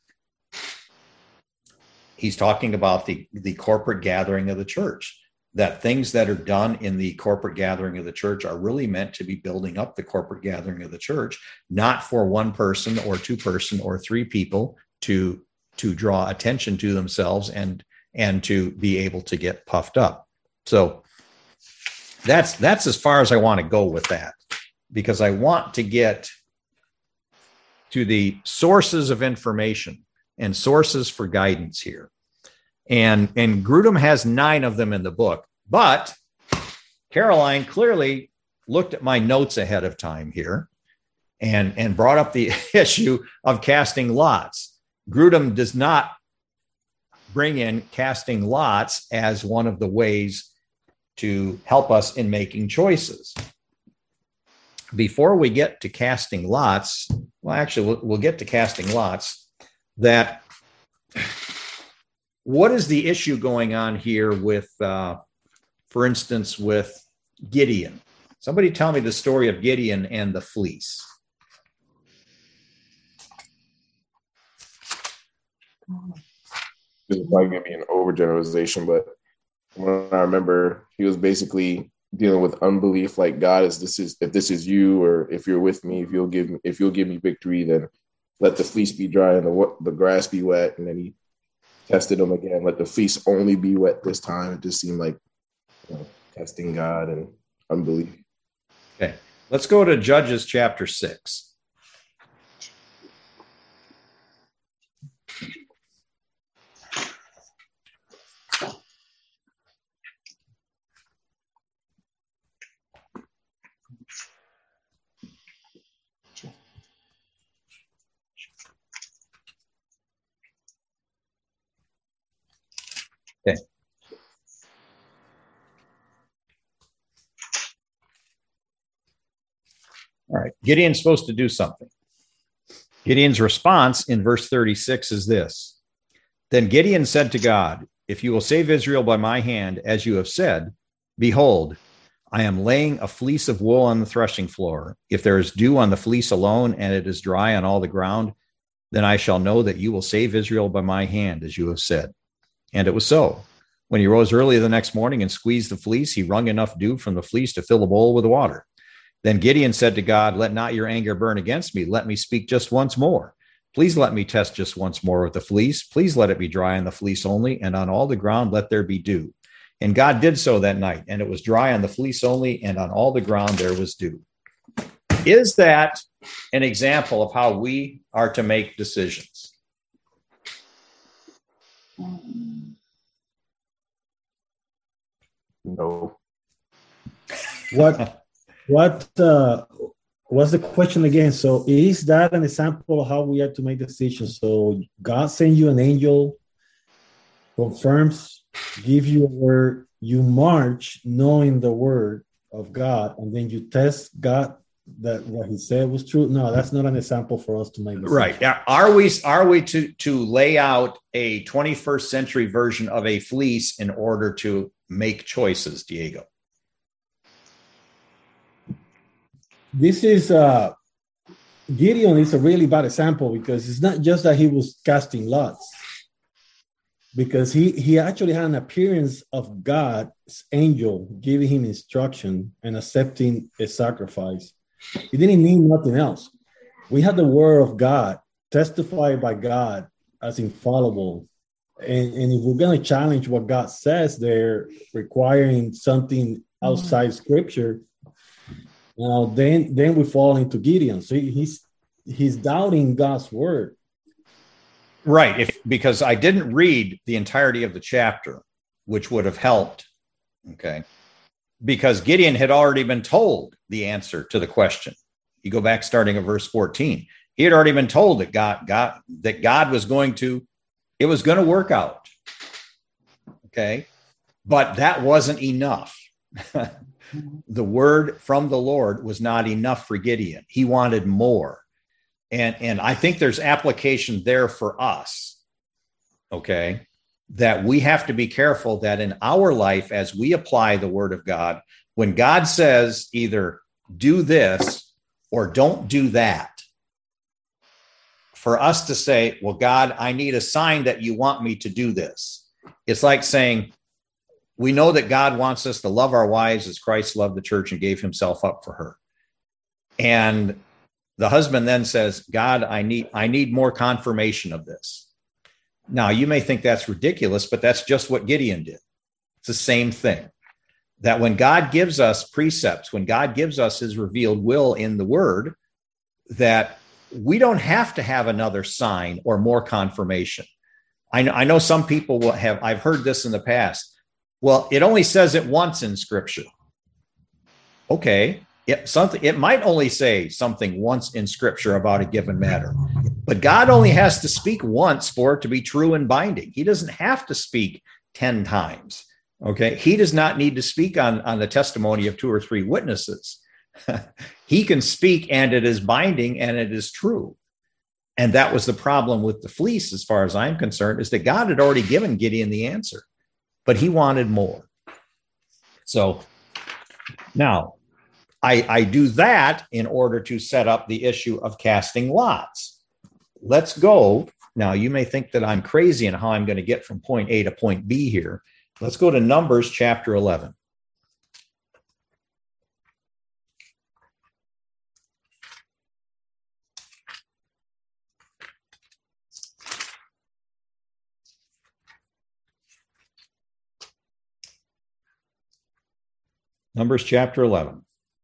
Speaker 1: He's talking about the, the corporate gathering of the church, that things that are done in the corporate gathering of the church are really meant to be building up the corporate gathering of the church, not for one person or two person or three people to, to draw attention to themselves and, and to be able to get puffed up. So that's, that's as far as I want to go with that, because I want to get to the sources of information and sources for guidance here. And, and Grudem has nine of them in the book, but Caroline clearly looked at my notes ahead of time here and, and brought up the issue of casting lots. Grudem does not bring in casting lots as one of the ways to help us in making choices. Before we get to casting lots, well, actually, we'll, we'll get to casting lots, that what is the issue going on here with, uh, for instance, with Gideon? Somebody tell me the story of Gideon and the fleece.
Speaker 2: This is probably going to be an overgeneralization, but when I remember, he was basically dealing with unbelief. Like, God, is this is if this is you, or if you're with me, if you'll give me if you'll give me victory, then let the fleece be dry and the the grass be wet. And then he tested him again. Let the fleece only be wet this time. It just seemed like, you know, testing God and unbelief.
Speaker 1: Okay, let's go to Judges chapter six. Okay. All right. Gideon's supposed to do something. Gideon's response in verse thirty-six is this. Then Gideon said to God, if you will save Israel by my hand, as you have said, behold, I am laying a fleece of wool on the threshing floor. If there is dew on the fleece alone, and it is dry on all the ground, then I shall know that you will save Israel by my hand, as you have said. And it was so. When he rose early the next morning and squeezed the fleece, he wrung enough dew from the fleece to fill a bowl with water. Then Gideon said to God, let not your anger burn against me. Let me speak just once more. Please let me test just once more with the fleece. Please let it be dry on the fleece only, and on all the ground let there be dew. And God did so that night, and it was dry on the fleece only, and on all the ground there was dew. Is that an example of how we are to make decisions?
Speaker 2: No.
Speaker 7: What, what, uh, what's the question again? So is that an example of how we have to make decisions? So God sends you an angel, confirms, give you a word, you march knowing the word of God, and then you test God that what he said was true. No, that's not an example for us to make decisions.
Speaker 1: Right. Are we, are we to, to lay out a twenty-first century version of a fleece in order to make choices, Diego?
Speaker 7: This is uh, Gideon is a really bad example, because it's not just that he was casting lots, because he, he actually had an appearance of God's angel giving him instruction and accepting a sacrifice. He didn't need nothing else. We had the word of God testified by God as infallible. And, and if we're going to challenge what God says there, requiring something outside scripture, Now, then, then we fall into Gideon. So he's he's doubting God's word.
Speaker 1: Right. If because I didn't read the entirety of the chapter, which would have helped. Okay. Because Gideon had already been told the answer to the question. You go back starting at verse fourteen. He had already been told that God, God, that God was going to, it was going to work out. Okay. But that wasn't enough. The word from the Lord was not enough for Gideon. He wanted more. And, and I think there's application there for us, okay, that we have to be careful that in our life, as we apply the word of God, when God says either do this or don't do that, for us to say, well, God, I need a sign that you want me to do this. It's like saying, we know that God wants us to love our wives as Christ loved the church and gave himself up for her. And the husband then says, God, I need, I need more confirmation of this. Now, you may think that's ridiculous, but that's just what Gideon did. It's the same thing. That when God gives us precepts, when God gives us his revealed will in the word, that we don't have to have another sign or more confirmation. I know, I know some people will have, I've heard this in the past. Well, it only says it once in scripture. Okay. It, something, it might only say something once in scripture about a given matter, but God only has to speak once for it to be true and binding. He doesn't have to speak ten times. Okay. He does not need to speak on, on the testimony of two or three witnesses. He can speak and it is binding and it is true. And that was the problem with the fleece, as far as I'm concerned, is that God had already given Gideon the answer, but he wanted more. So now I, I do that in order to set up the issue of casting lots. Let's go. Now, you may think that I'm crazy in how I'm going to get from point A to point B here. Let's go to Numbers chapter eleven. Numbers chapter eleven.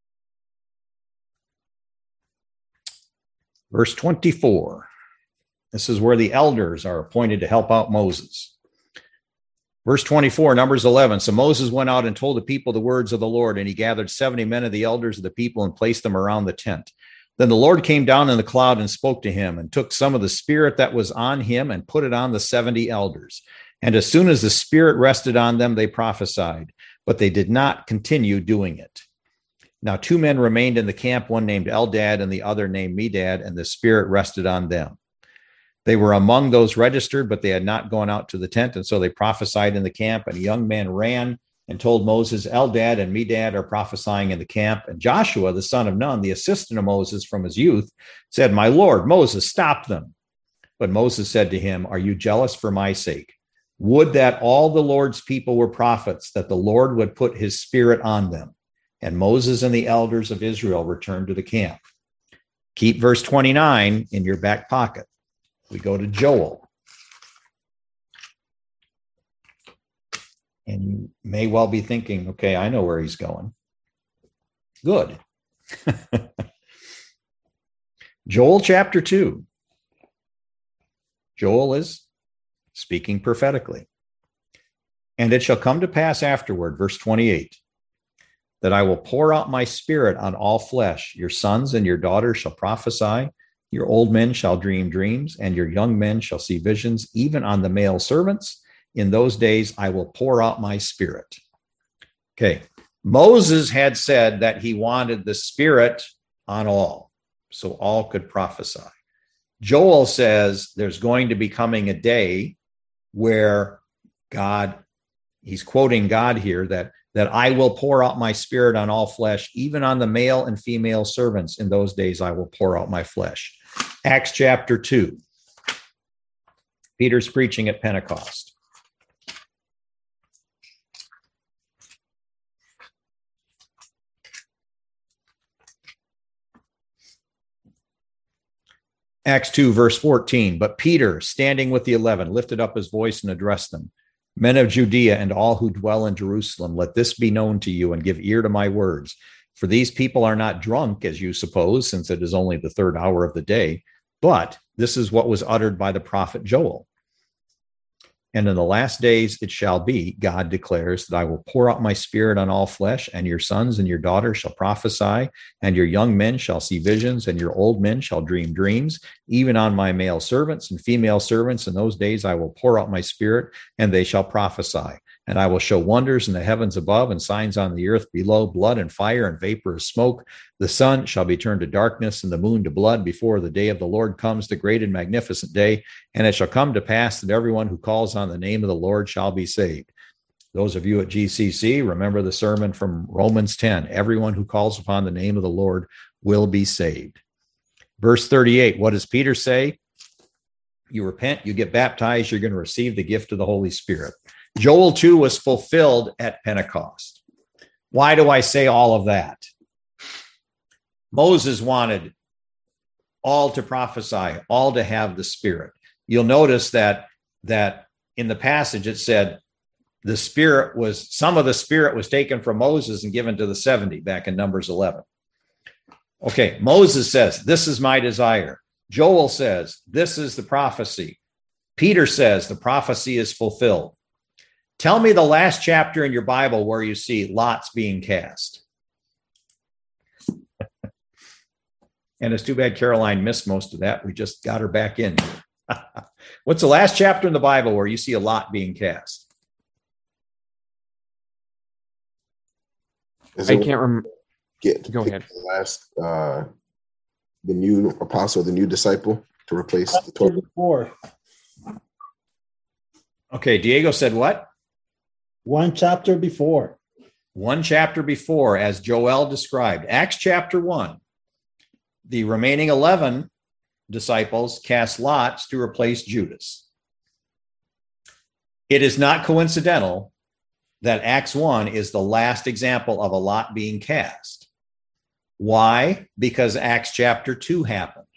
Speaker 1: Verse twenty-four. This is where the elders are appointed to help out Moses. Verse twenty-four, Numbers eleven. So Moses went out and told the people the words of the Lord, and he gathered seventy men of the elders of the people and placed them around the tent. Then the Lord came down in the cloud and spoke to him, and took some of the spirit that was on him and put it on the seventy elders. And as soon as the spirit rested on them, they prophesied, but they did not continue doing it. Now two men remained in the camp, one named Eldad and the other named Medad, and the spirit rested on them. They were among those registered, but they had not gone out to the tent, and so they prophesied in the camp. And a young man ran and told Moses, Eldad and Medad are prophesying in the camp. And Joshua, the son of Nun, the assistant of Moses from his youth, said, My Lord, Moses, stop them. But Moses said to him, Are you jealous for my sake? Would that all the Lord's people were prophets, that the Lord would put his spirit on them. And Moses and the elders of Israel returned to the camp. Keep verse twenty-nine in your back pocket. We go to Joel. And you may well be thinking, okay, I know where he's going. Good. Joel chapter two. Joel is speaking prophetically. And it shall come to pass afterward, verse twenty-eight, that I will pour out my spirit on all flesh. Your sons and your daughters shall prophesy. Your old men shall dream dreams, and your young men shall see visions, even on the male servants. In those days, I will pour out my spirit. Okay. Moses had said that he wanted the spirit on all, so all could prophesy. Joel says there's going to be coming a day where God, he's quoting God here, that, that I will pour out my spirit on all flesh, even on the male and female servants. In those days, I will pour out my flesh. Acts chapter two. Peter's preaching at Pentecost. Acts two, verse fourteen. But Peter, standing with the eleven, lifted up his voice and addressed them. Men of Judea and all who dwell in Jerusalem, let this be known to you, and give ear to my words. For these people are not drunk, as you suppose, since it is only the third hour of the day. But this is what was uttered by the prophet Joel. And in the last days it shall be, God declares, that I will pour out my spirit on all flesh, and your sons and your daughters shall prophesy, and your young men shall see visions, and your old men shall dream dreams, even on my male servants and female servants. In those days I will pour out my spirit, and they shall prophesy. And I will show wonders in the heavens above and signs on the earth below, blood and fire and vapor of smoke. The sun shall be turned to darkness and the moon to blood before the day of the Lord comes, the great and magnificent day. And it shall come to pass that everyone who calls on the name of the Lord shall be saved. Those of you at G C C, remember the sermon from Romans ten. Everyone who calls upon the name of the Lord will be saved. Verse thirty-eight, what does Peter say? You repent, you get baptized, you're going to receive the gift of the Holy Spirit. Joel two was fulfilled at Pentecost. Why do I say all of that? Moses wanted all to prophesy, all to have the Spirit. You'll notice that, that in the passage it said the Spirit was, some of the Spirit was taken from Moses and given to the seventy back in Numbers eleven. Okay, Moses says, this is my desire. Joel says, this is the prophecy. Peter says the prophecy is fulfilled. Tell me the last chapter in your Bible where you see lots being cast. And it's too bad Caroline missed most of that. We just got her back in. What's the last chapter in the Bible where you see a lot being cast?
Speaker 2: Is
Speaker 3: I can't remember.
Speaker 2: Get
Speaker 3: Go ahead.
Speaker 2: The last, uh, the new apostle, the new disciple. to replace the twelve.
Speaker 7: Before.
Speaker 1: Okay, Diego said what?
Speaker 7: One chapter before.
Speaker 1: One chapter before, as Joel described. Acts chapter one. The remaining eleven disciples cast lots to replace Judas. It is not coincidental that Acts one is the last example of a lot being cast. Why? Because Acts chapter two happened.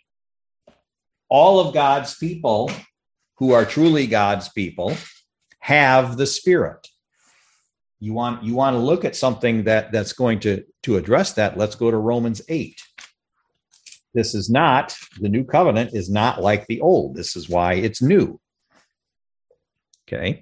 Speaker 1: All of God's people who are truly God's people have the Spirit. You want, you want to look at something that, that's going to, to address that. Let's go to Romans eight. This is not, the new covenant is not like the old. This is why it's new. Okay.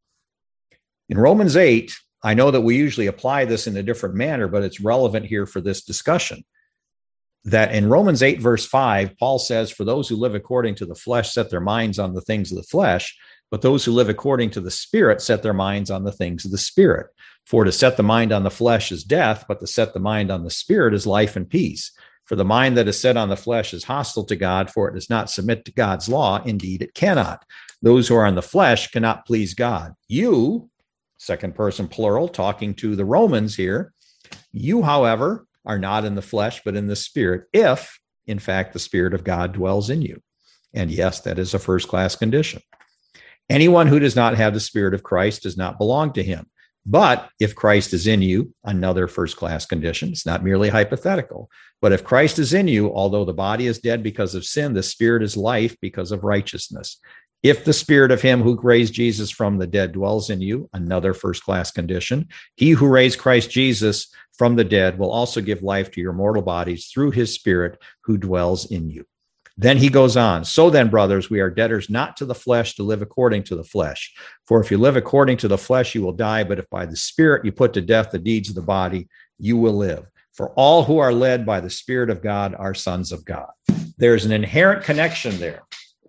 Speaker 1: In Romans eight, I know that we usually apply this in a different manner, but it's relevant here for this discussion. That in Romans eight, verse five, Paul says, for those who live according to the flesh set their minds on the things of the flesh, but those who live according to the Spirit set their minds on the things of the Spirit. For to set the mind on the flesh is death, but to set the mind on the Spirit is life and peace. For the mind that is set on the flesh is hostile to God, for it does not submit to God's law. Indeed, it cannot. Those who are on the flesh cannot please God. You, second person plural, talking to the Romans here, you, however, are not in the flesh, but in the Spirit, if, in fact, the Spirit of God dwells in you. And yes, that is a first-class condition. Anyone who does not have the Spirit of Christ does not belong to him. But if Christ is in you, another first-class condition, it's not merely hypothetical. But if Christ is in you, although the body is dead because of sin, the Spirit is life because of righteousness. If the Spirit of him who raised Jesus from the dead dwells in you, another first-class condition, he who raised Christ Jesus from the dead will also give life to your mortal bodies through his Spirit who dwells in you. Then he goes on, so then, brothers, we are debtors not to the flesh to live according to the flesh. For if you live according to the flesh, you will die. But if by the Spirit you put to death the deeds of the body, you will live. For all who are led by the Spirit of God are sons of God. There's an inherent connection there.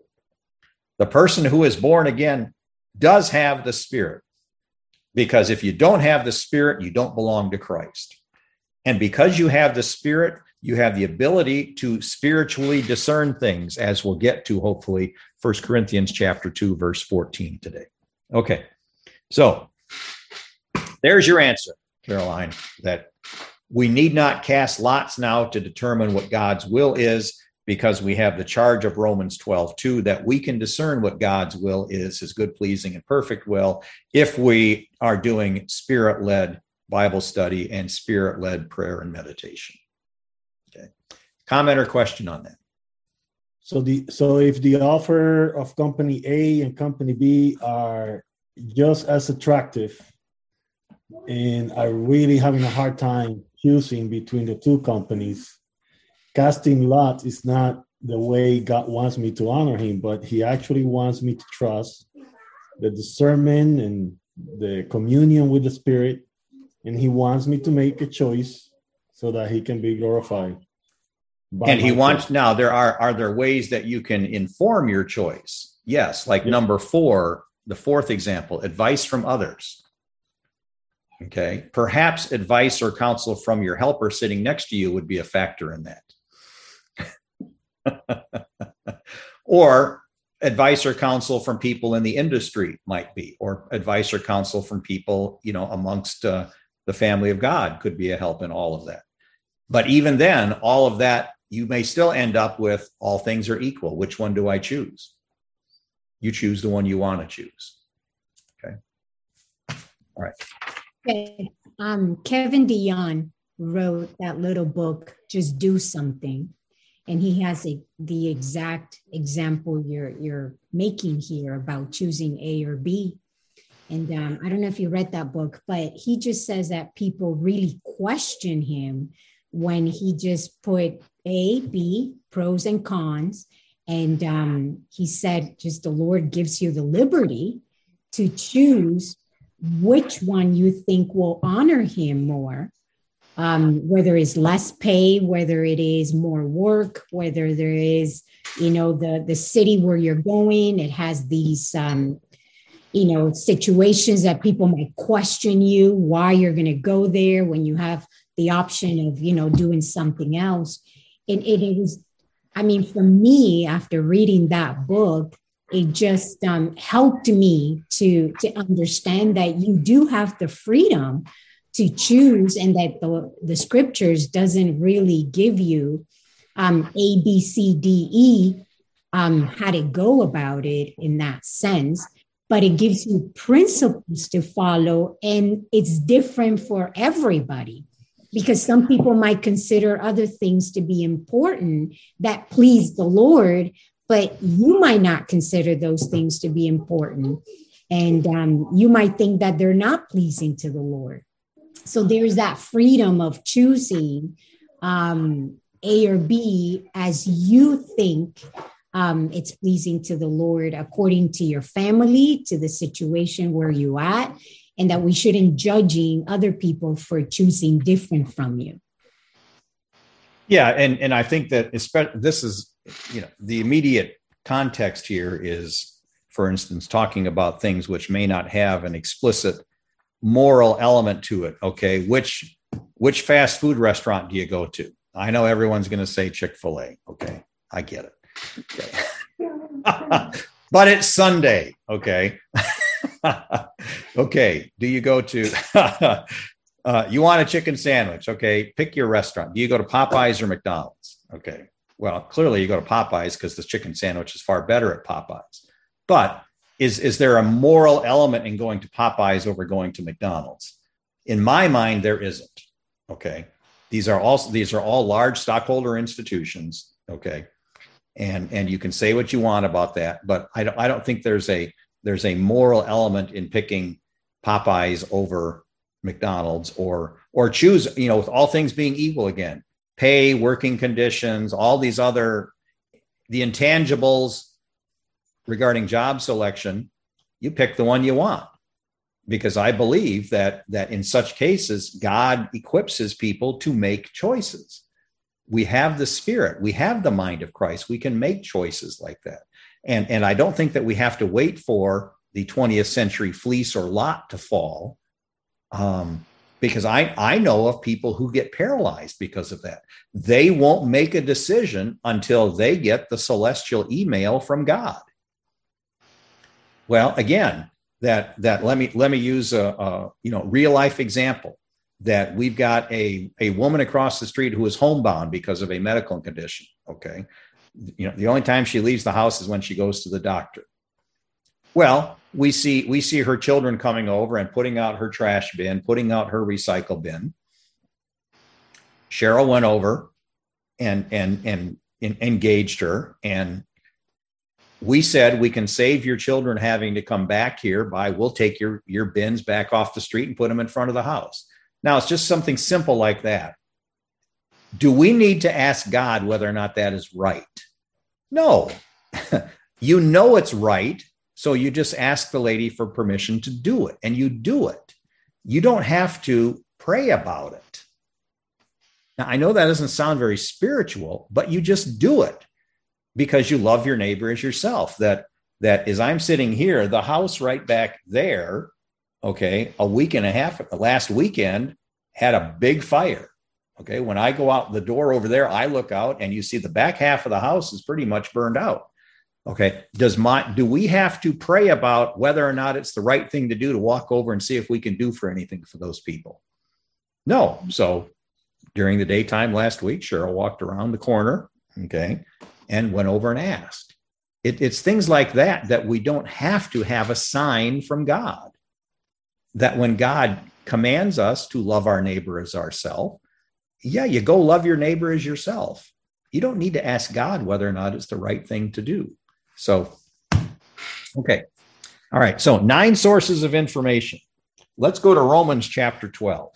Speaker 1: The person who is born again does have the Spirit. Because if you don't have the Spirit, you don't belong to Christ. And because you have the Spirit, you have the ability to spiritually discern things, as we'll get to, hopefully, First Corinthians chapter two, verse fourteen today. Okay, so there's your answer, Caroline, that we need not cast lots now to determine what God's will is, because we have the charge of Romans twelve two, that we can discern what God's will is, his good, pleasing, and perfect will, if we are doing Spirit-led Bible study and Spirit-led prayer and meditation. Okay. Comment or question on that?
Speaker 7: So the so if the offer of company A and company B are just as attractive and are really having a hard time choosing between the two companies, casting lots is not the way God wants me to honor him, but he actually wants me to trust the discernment and the communion with the Spirit, and he wants me to make a choice so that he can be glorified.
Speaker 1: And he wants, choice. Now there are, are there ways that you can inform your choice? Yes. Like yeah. Number four, the fourth example, advice from others. Okay. Perhaps advice or counsel from your helper sitting next to you would be a factor in that. Or advice or counsel from people in the industry might be, or advice or counsel from people, you know, amongst uh, the family of God could be a help in all of that. But even then, all of that, you may still end up with all things are equal. Which one do I choose? You choose the one you want to choose. Okay. All right.
Speaker 6: Okay. Um, Kevin DeYoung wrote that little book, Just Do Something. And he has a, the exact example you're, you're making here about choosing A or B. And um, I don't know if you read that book, but he just says that people really question him when he just put A, B, pros and cons. And um, he said, just the Lord gives you the liberty to choose which one you think will honor him more, um, whether it's less pay, whether it is more work, whether there is, you know, the, the city where you're going, it has these, um, you know, situations that people might question you, why you're going to go there when you have the option of, you know, doing something else. And it is, I mean, for me, after reading that book, it just um, helped me to, to understand that you do have the freedom to choose, and that the, the scriptures doesn't really give you um, A, B, C, D, E, um, how to go about it in that sense, but it gives you principles to follow, and it's different for everybody, because some people might consider other things to be important that please the Lord, but you might not consider those things to be important. And um, you might think that they're not pleasing to the Lord. So there's that freedom of choosing um, A or B as you think um, it's pleasing to the Lord, according to your family, to the situation where you're at, and that we shouldn't judging other people for choosing different from you.
Speaker 1: Yeah, and and I think that especially this is, you know, the immediate context here is, for instance, talking about things which may not have an explicit moral element to it. Okay, which which fast food restaurant do you go to? I know everyone's going to say Chick-fil-A. Okay, I get it. Okay. But it's Sunday. Okay. Okay. Do you go to? uh, you want a chicken sandwich? Okay, pick your restaurant. Do you go to Popeyes or McDonald's? Okay. Well, clearly you go to Popeyes because the chicken sandwich is far better at Popeyes. But is is there a moral element in going to Popeyes over going to McDonald's? In my mind, there isn't. Okay. These are also these are all large stockholder institutions. Okay. And and you can say what you want about that, but I don't I don't think there's a there's a moral element in picking Popeyes over McDonald's, or or choose, you know, with all things being equal again, pay, working conditions, all these other, the intangibles regarding job selection, you pick the one you want. Because I believe that that in such cases, God equips his people to make choices. We have the Spirit, we have the mind of Christ, we can make choices like that. And, and I don't think that we have to wait for the twentieth century fleece or lot to fall, um, because I, I know of people who get paralyzed because of that. They won't make a decision until they get the celestial email from God. Well, again, that that let me let me use a, a you know real life example, that we've got a a woman across the street who is homebound because of a medical condition. Okay, you know, the only time she leaves the house is when she goes to the doctor. Well, we see we see her children coming over and putting out her trash bin, putting out her recycle bin. Cheryl went over and and and, and engaged her, and we said, we can save your children having to come back here by, we'll take your, your bins back off the street and put them in front of the house. Now, it's just something simple like that. Do we need to ask God whether or not that is right? No. You know it's right, so you just ask the lady for permission to do it, and you do it. You don't have to pray about it. Now, I know that doesn't sound very spiritual, but you just do it. Because you love your neighbor as yourself. That that as I'm sitting here, the house right back there, okay, a week and a half, last weekend, had a big fire. Okay, when I go out the door over there, I look out and you see the back half of the house is pretty much burned out. Okay, does my do we have to pray about whether or not it's the right thing to do to walk over and see if we can do for anything for those people? No. So during the daytime last week, Cheryl walked around the corner, okay, and went over and asked. It, it's things like that that we don't have to have a sign from God. That when God commands us to love our neighbor as ourselves, yeah, you go love your neighbor as yourself. You don't need to ask God whether or not it's the right thing to do. So, okay. All right. So nine sources of information. Let's go to Romans chapter twelve.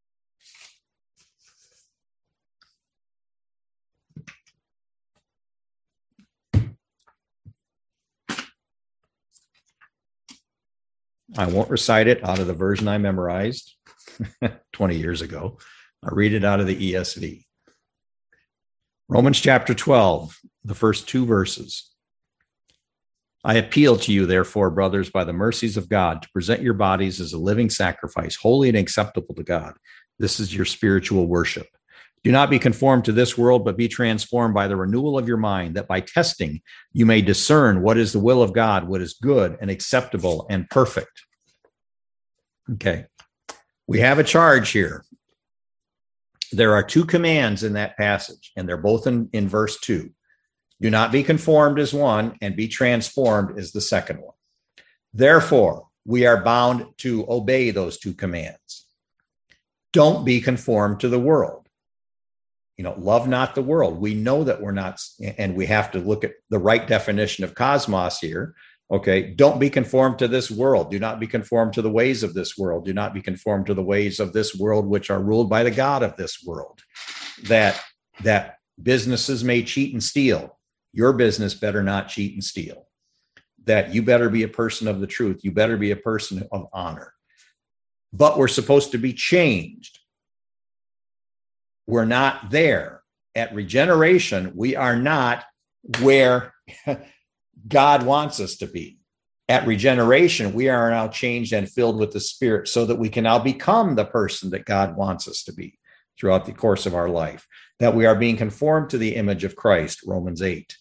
Speaker 1: I won't recite it out of the version I memorized twenty years ago. I'll read it out of the E S V. Romans chapter twelve, the first two verses. I appeal to you, therefore, brothers, by the mercies of God, to present your bodies as a living sacrifice, holy and acceptable to God. This is your spiritual worship. Do not be conformed to this world, but be transformed by the renewal of your mind, that by testing you may discern what is the will of God, what is good and acceptable and perfect. Okay. We have a charge here. There are two commands in that passage, and they're both in, in verse two. Do not be conformed is one, and be transformed is the second one. Therefore, we are bound to obey those two commands. Don't be conformed to the world. You know, love not the world. We know that we're not, and we have to look at the right definition of cosmos here. Okay, don't be conformed to this world. Do not be conformed to the ways of this world. Do not be conformed to the ways of this world, which are ruled by the God of this world. That, that businesses may cheat and steal. Your business better not cheat and steal. That you better be a person of the truth. You better be a person of honor. But we're supposed to be changed. We're not there. At regeneration, we are not where God wants us to be. At regeneration, we are now changed and filled with the Spirit so that we can now become the person that God wants us to be throughout the course of our life. That we are being conformed to the image of Christ, Romans eight.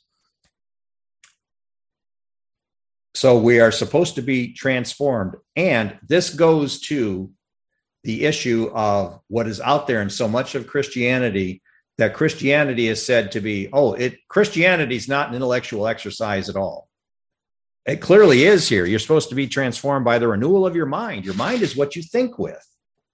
Speaker 1: So we are supposed to be transformed. And this goes to the issue of what is out there in so much of Christianity, that Christianity is said to be, oh, it Christianity is not an intellectual exercise at all. It clearly is here. You're supposed to be transformed by the renewal of your mind. Your mind is what you think with.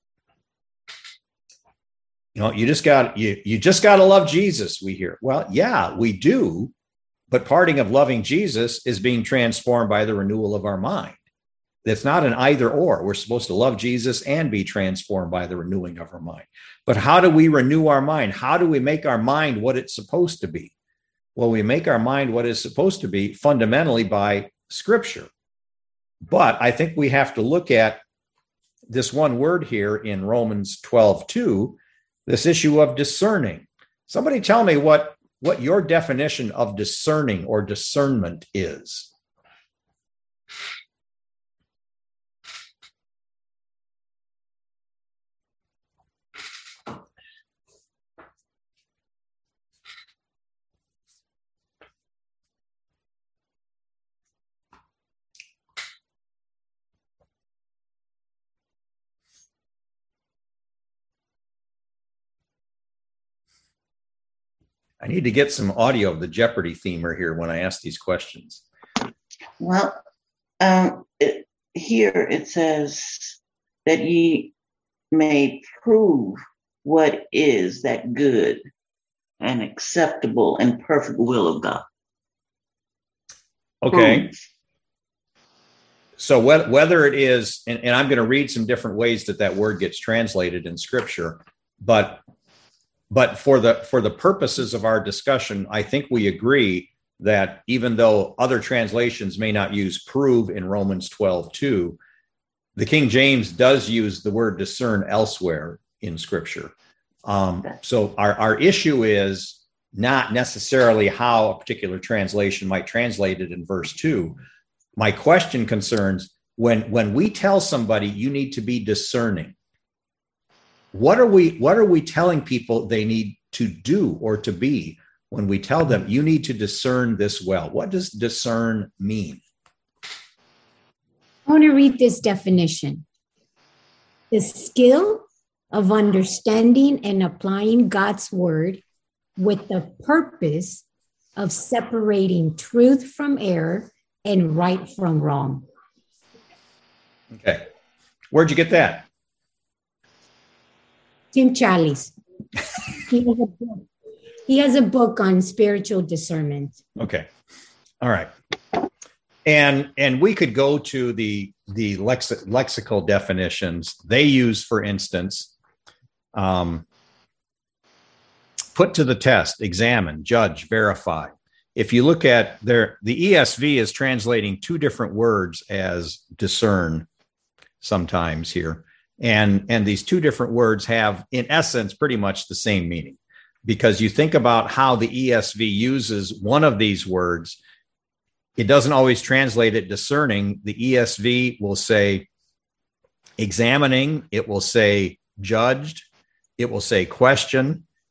Speaker 1: You know, you just got you you just got to love Jesus, we hear. Well, yeah, we do. But parting of loving Jesus is being transformed by the renewal of our mind. It's not an either or. We're supposed to love Jesus and be transformed by the renewing of our mind. But how do we renew our mind? How do we make our mind what it's supposed to be? Well, we make our mind what it's supposed to be fundamentally by Scripture. But I think we have to look at this one word here in Romans twelve two, this issue of discerning. Somebody tell me what, what your definition of discerning or discernment is. I need to get some audio of the Jeopardy themer here when I ask these questions.
Speaker 4: Well, um, it, here it says that ye may prove what is that good and acceptable and perfect will of God.
Speaker 1: Okay.
Speaker 4: Prove.
Speaker 1: So wh- whether it is, and, and I'm going to read some different ways that that word gets translated in Scripture, but But for the for the purposes of our discussion, I think we agree that even though other translations may not use prove in Romans twelve two, the King James does use the word discern elsewhere in Scripture. Um, so our, our issue is not necessarily how a particular translation might translate it in verse two. My question concerns when, when we tell somebody you need to be discerning, What are we what are we telling people they need to do or to be when we tell them you need to discern this well? What does discern mean?
Speaker 6: I want to read this definition. The skill of understanding and applying God's word with the purpose of separating truth from error and right from wrong.
Speaker 1: Okay. Where'd you get that?
Speaker 6: Tim Challies. He has, a book. he has a book on spiritual discernment.
Speaker 1: Okay. All right. And and we could go to the the lex- lexical definitions they use, for instance, um, put to the test, examine, judge, verify. If you look at their, the E S V is translating two different words as discern sometimes here. And, and these two different words have, in essence, pretty much the same meaning, because you think about how the E S V uses one of these words. It doesn't always translate it discerning. The E S V will say examining. It will say judged. It will say question.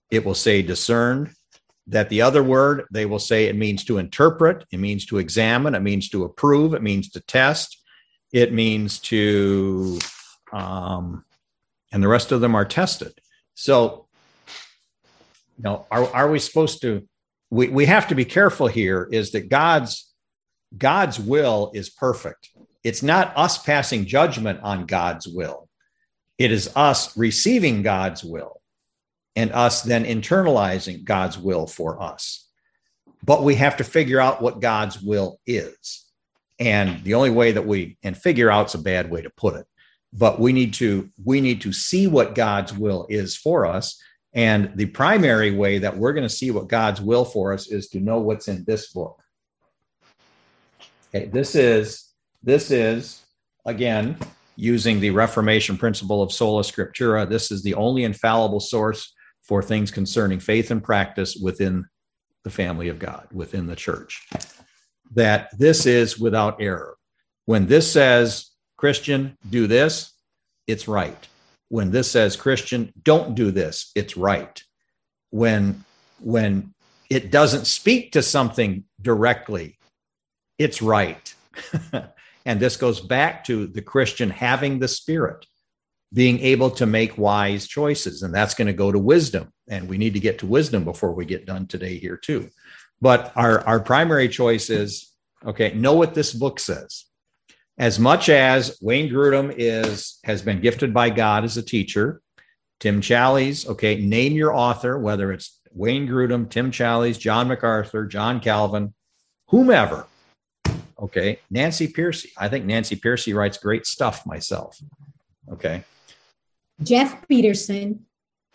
Speaker 1: it will say discerned. That the other word, they will say it means to interpret, it means to examine, it means to approve, it means to test, it means to, um, and the rest of them are tested. So, you know, are, are we supposed to, we, we have to be careful here is that God's, God's will is perfect. It's not us passing judgment on God's will. It is us receiving God's will and us then internalizing God's will for us. But we have to figure out what God's will is. And the only way that we, and figure out's a bad way to put it, but we need to, we need to see what God's will is for us. And the primary way that we're going to see what God's will for us is to know what's in this book. Okay, this is, this is, again, using the Reformation principle of sola scriptura, this is the only infallible source for things concerning faith and practice within the family of God, within the church. That this is without error. When this says, Christian, do this, it's right. When this says, Christian, don't do this, it's right. When, when it doesn't speak to something directly, it's right. And this goes back to the Christian having the Spirit, being able to make wise choices. And that's going to go to wisdom. And we need to get to wisdom before we get done today here too. But our, our primary choice is, okay, know what this book says. As much as Wayne Grudem is, has been gifted by God as a teacher, Tim Challies, okay, name your author, whether it's Wayne Grudem, Tim Challies, John MacArthur, John Calvin, whomever. Okay, Nancy Pearcey. I think Nancy Pearcey writes great stuff myself. Okay.
Speaker 6: Jeff Peterson.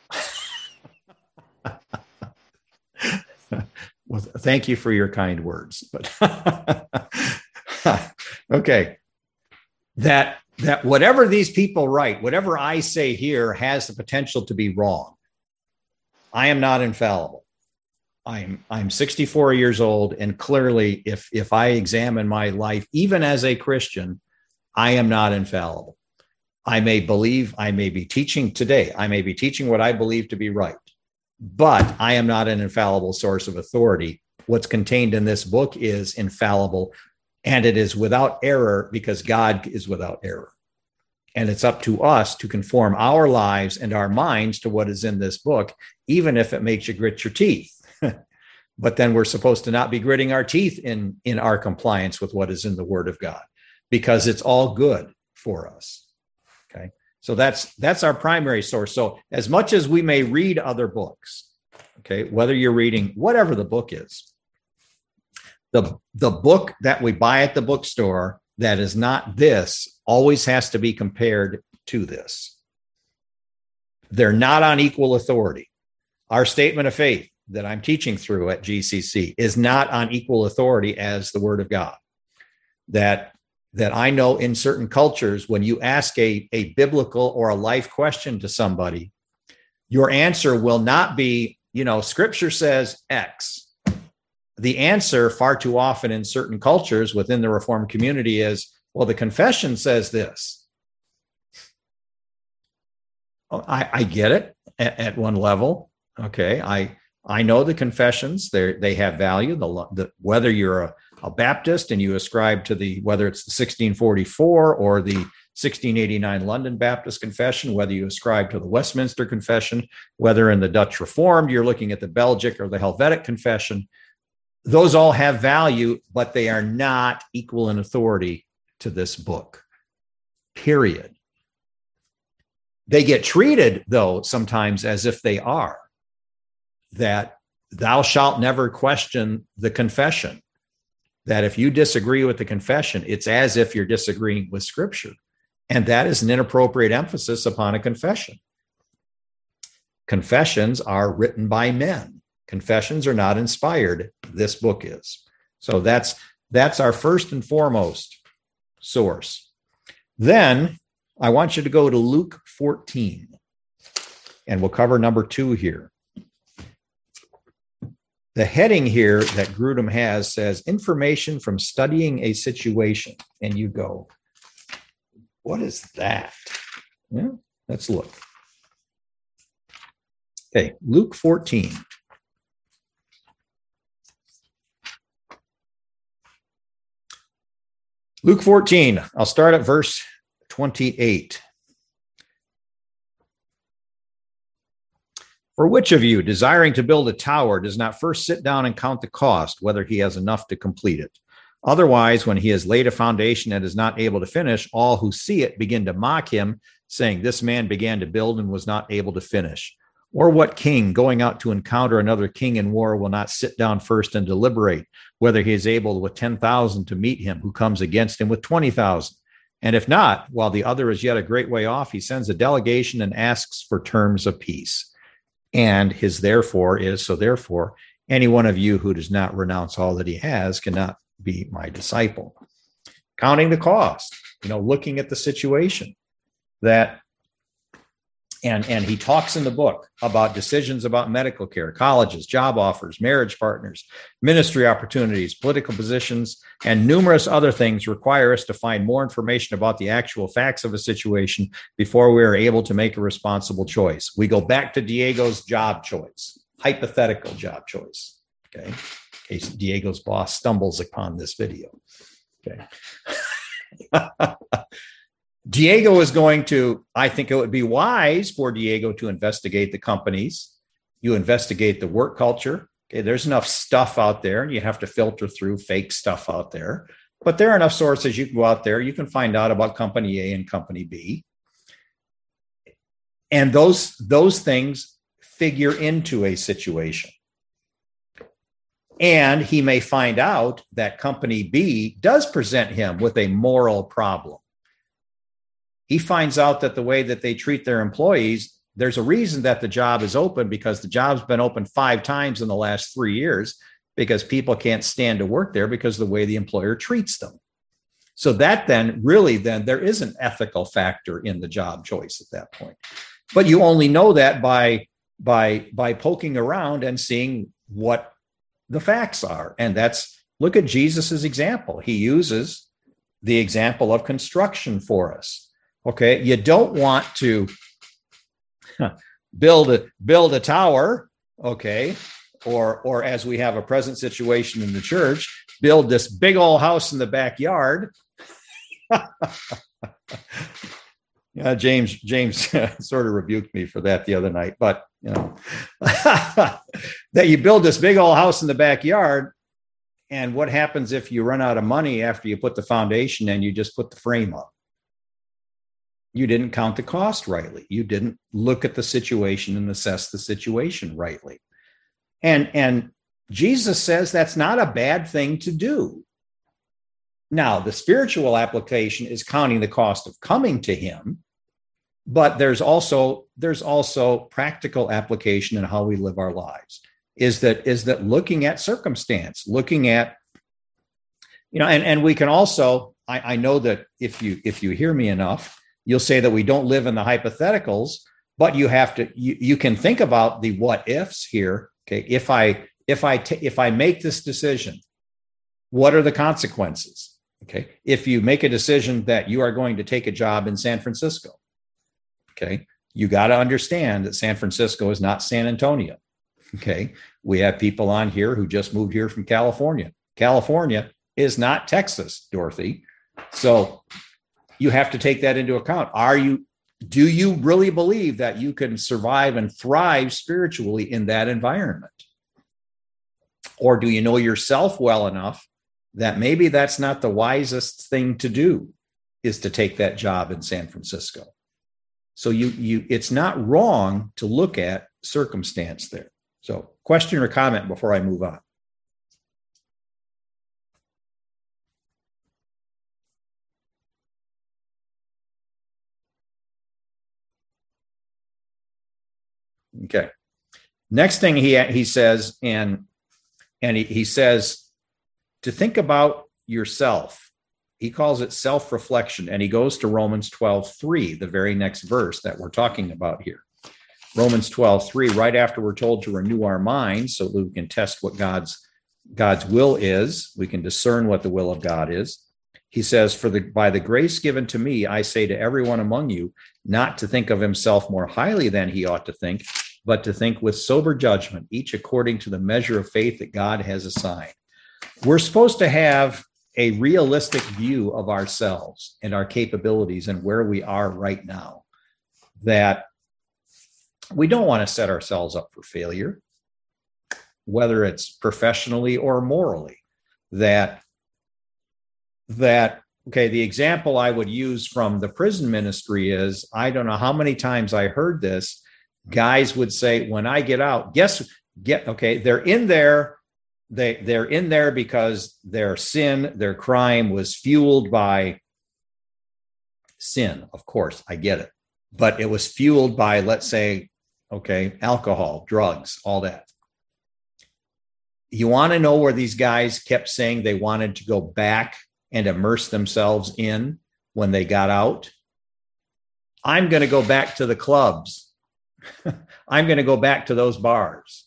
Speaker 1: Well, thank you for your kind words. But okay. That that whatever these people write, whatever I say here has the potential to be wrong. I am not infallible. I'm I'm sixty-four years old, and clearly, if if I examine my life, even as a Christian, I am not infallible. I may believe, I may be teaching today, I may be teaching what I believe to be right, but I am not an infallible source of authority. What's contained in this book is infallible, and it is without error because God is without error. And it's up to us to conform our lives and our minds to what is in this book, even if it makes you grit your teeth. But then we're supposed to not be gritting our teeth in, in our compliance with what is in the Word of God, because it's all good for us. Okay, so that's that's our primary source. So as much as we may read other books, okay, whether you're reading whatever the book is, the the book that we buy at the bookstore that is not this always has to be compared to this. They're not on equal authority. Our statement of faith that I'm teaching through at G C C is not on equal authority as the Word of God. That, that I know in certain cultures, when you ask a, a biblical or a life question to somebody, your answer will not be, you know, Scripture says X. The answer far too often in certain cultures within the Reformed community is, well, the confession says this. Oh, I, I get it at, at one level. Okay, I I know the confessions, they they have value. The, the whether you're a, a Baptist and you ascribe to the, whether it's the sixteen forty-four or the sixteen eighty-nine London Baptist Confession, whether you ascribe to the Westminster Confession, whether in the Dutch Reformed you're looking at the Belgic or the Helvetic Confession, those all have value, but they are not equal in authority to this book, period. They get treated, though, sometimes as if they are. That thou shalt never question the confession. That if you disagree with the confession, it's as if you're disagreeing with Scripture. And that is an inappropriate emphasis upon a confession. Confessions are written by men. Confessions are not inspired. This book is. So that's that's our first and foremost source. Then I want you to go to Luke fourteen, and we'll cover number two here. The heading here that Grudem has says information from studying a situation. And you go, what is that? Yeah, let's look. Okay, Luke fourteen. Luke fourteen, I'll start at verse twenty-eight. For which of you, desiring to build a tower, does not first sit down and count the cost, whether he has enough to complete it? Otherwise, when he has laid a foundation and is not able to finish, all who see it begin to mock him, saying, this man began to build and was not able to finish. Or what king, going out to encounter another king in war, will not sit down first and deliberate whether he is able with ten thousand to meet him who comes against him with twenty thousand? And if not, while the other is yet a great way off, he sends a delegation and asks for terms of peace. And his therefore is, so therefore, any one of you who does not renounce all that he has cannot be my disciple. Counting the cost, you know, looking at the situation that, and, and he talks in the book about decisions about medical care, colleges, job offers, marriage partners, ministry opportunities, political positions, and numerous other things require us to find more information about the actual facts of a situation before we are able to make a responsible choice. We go back to Diego's job choice, hypothetical job choice, okay, in case Diego's boss stumbles upon this video, okay. Diego is going to, I think it would be wise for Diego to investigate the companies. You investigate the work culture. Okay, there's enough stuff out there, and you have to filter through fake stuff out there. But there are enough sources you can go out there. You can find out about company A and company B. And those, those things figure into a situation. And he may find out that company B does present him with a moral problem. He finds out that the way that they treat their employees, there's a reason that the job is open, because the job's been open five times in the last three years because people can't stand to work there because of the way the employer treats them. So that then really then there is an ethical factor in the job choice at that point. But you only know that by, by, by poking around and seeing what the facts are. And that's, look at Jesus's example. He uses the example of construction for us. Okay, you don't want to build a build a tower, okay, or or as we have a present situation in the church, build this big old house in the backyard. Yeah, James James sort of rebuked me for that the other night, but you know, that you build this big old house in the backyard, and what happens if you run out of money after you put the foundation and you just put the frame up? You didn't count the cost rightly. You didn't look at the situation and assess the situation rightly. And, and Jesus says that's not a bad thing to do. Now, the spiritual application is counting the cost of coming to him, but there's also, there's also practical application in how we live our lives. Is that, is that looking at circumstance, looking at, you know, and, and we can also, I, I know that if you, if you hear me enough, you'll say that we don't live in the hypotheticals, but you have to, you, you can think about the what ifs here. Okay. If I, if I, t- if I make this decision, what are the consequences? Okay. If you make a decision that you are going to take a job in San Francisco, okay, you got to understand that San Francisco is not San Antonio. Okay. We have people on here who just moved here from California. California is not Texas, Dorothy. So you have to take that into account. Are you, do you really believe that you can survive and thrive spiritually in that environment? Or do you know yourself well enough that maybe that's not the wisest thing to do, is to take that job in San Francisco? So you, you, it's not wrong to look at circumstance there. So question or comment before I move on. Okay. Next thing he he says, and and he, he says to think about yourself. He calls it self-reflection, and he goes to Romans twelve three, the very next verse that we're talking about here. Romans twelve three, right after we're told to renew our minds so that we can test what God's God's will is, we can discern what the will of God is. He says, for the by the grace given to me, I say to everyone among you, not to think of himself more highly than he ought to think, but to think with sober judgment, each according to the measure of faith that God has assigned. We're supposed to have a realistic view of ourselves and our capabilities and where we are right now, that we don't want to set ourselves up for failure, whether it's professionally or morally. That, that, okay, the example I would use from the prison ministry is, I don't know how many times I heard this, guys would say, when I get out, guess, get, okay, they're in there, they, they're in there because their sin, their crime was fueled by sin. Of course, I get it. But it was fueled by, let's say, okay, alcohol, drugs, all that. You want to know where these guys kept saying they wanted to go back and immerse themselves in when they got out? I'm going to go back to the clubs. I'm going to go back to those bars.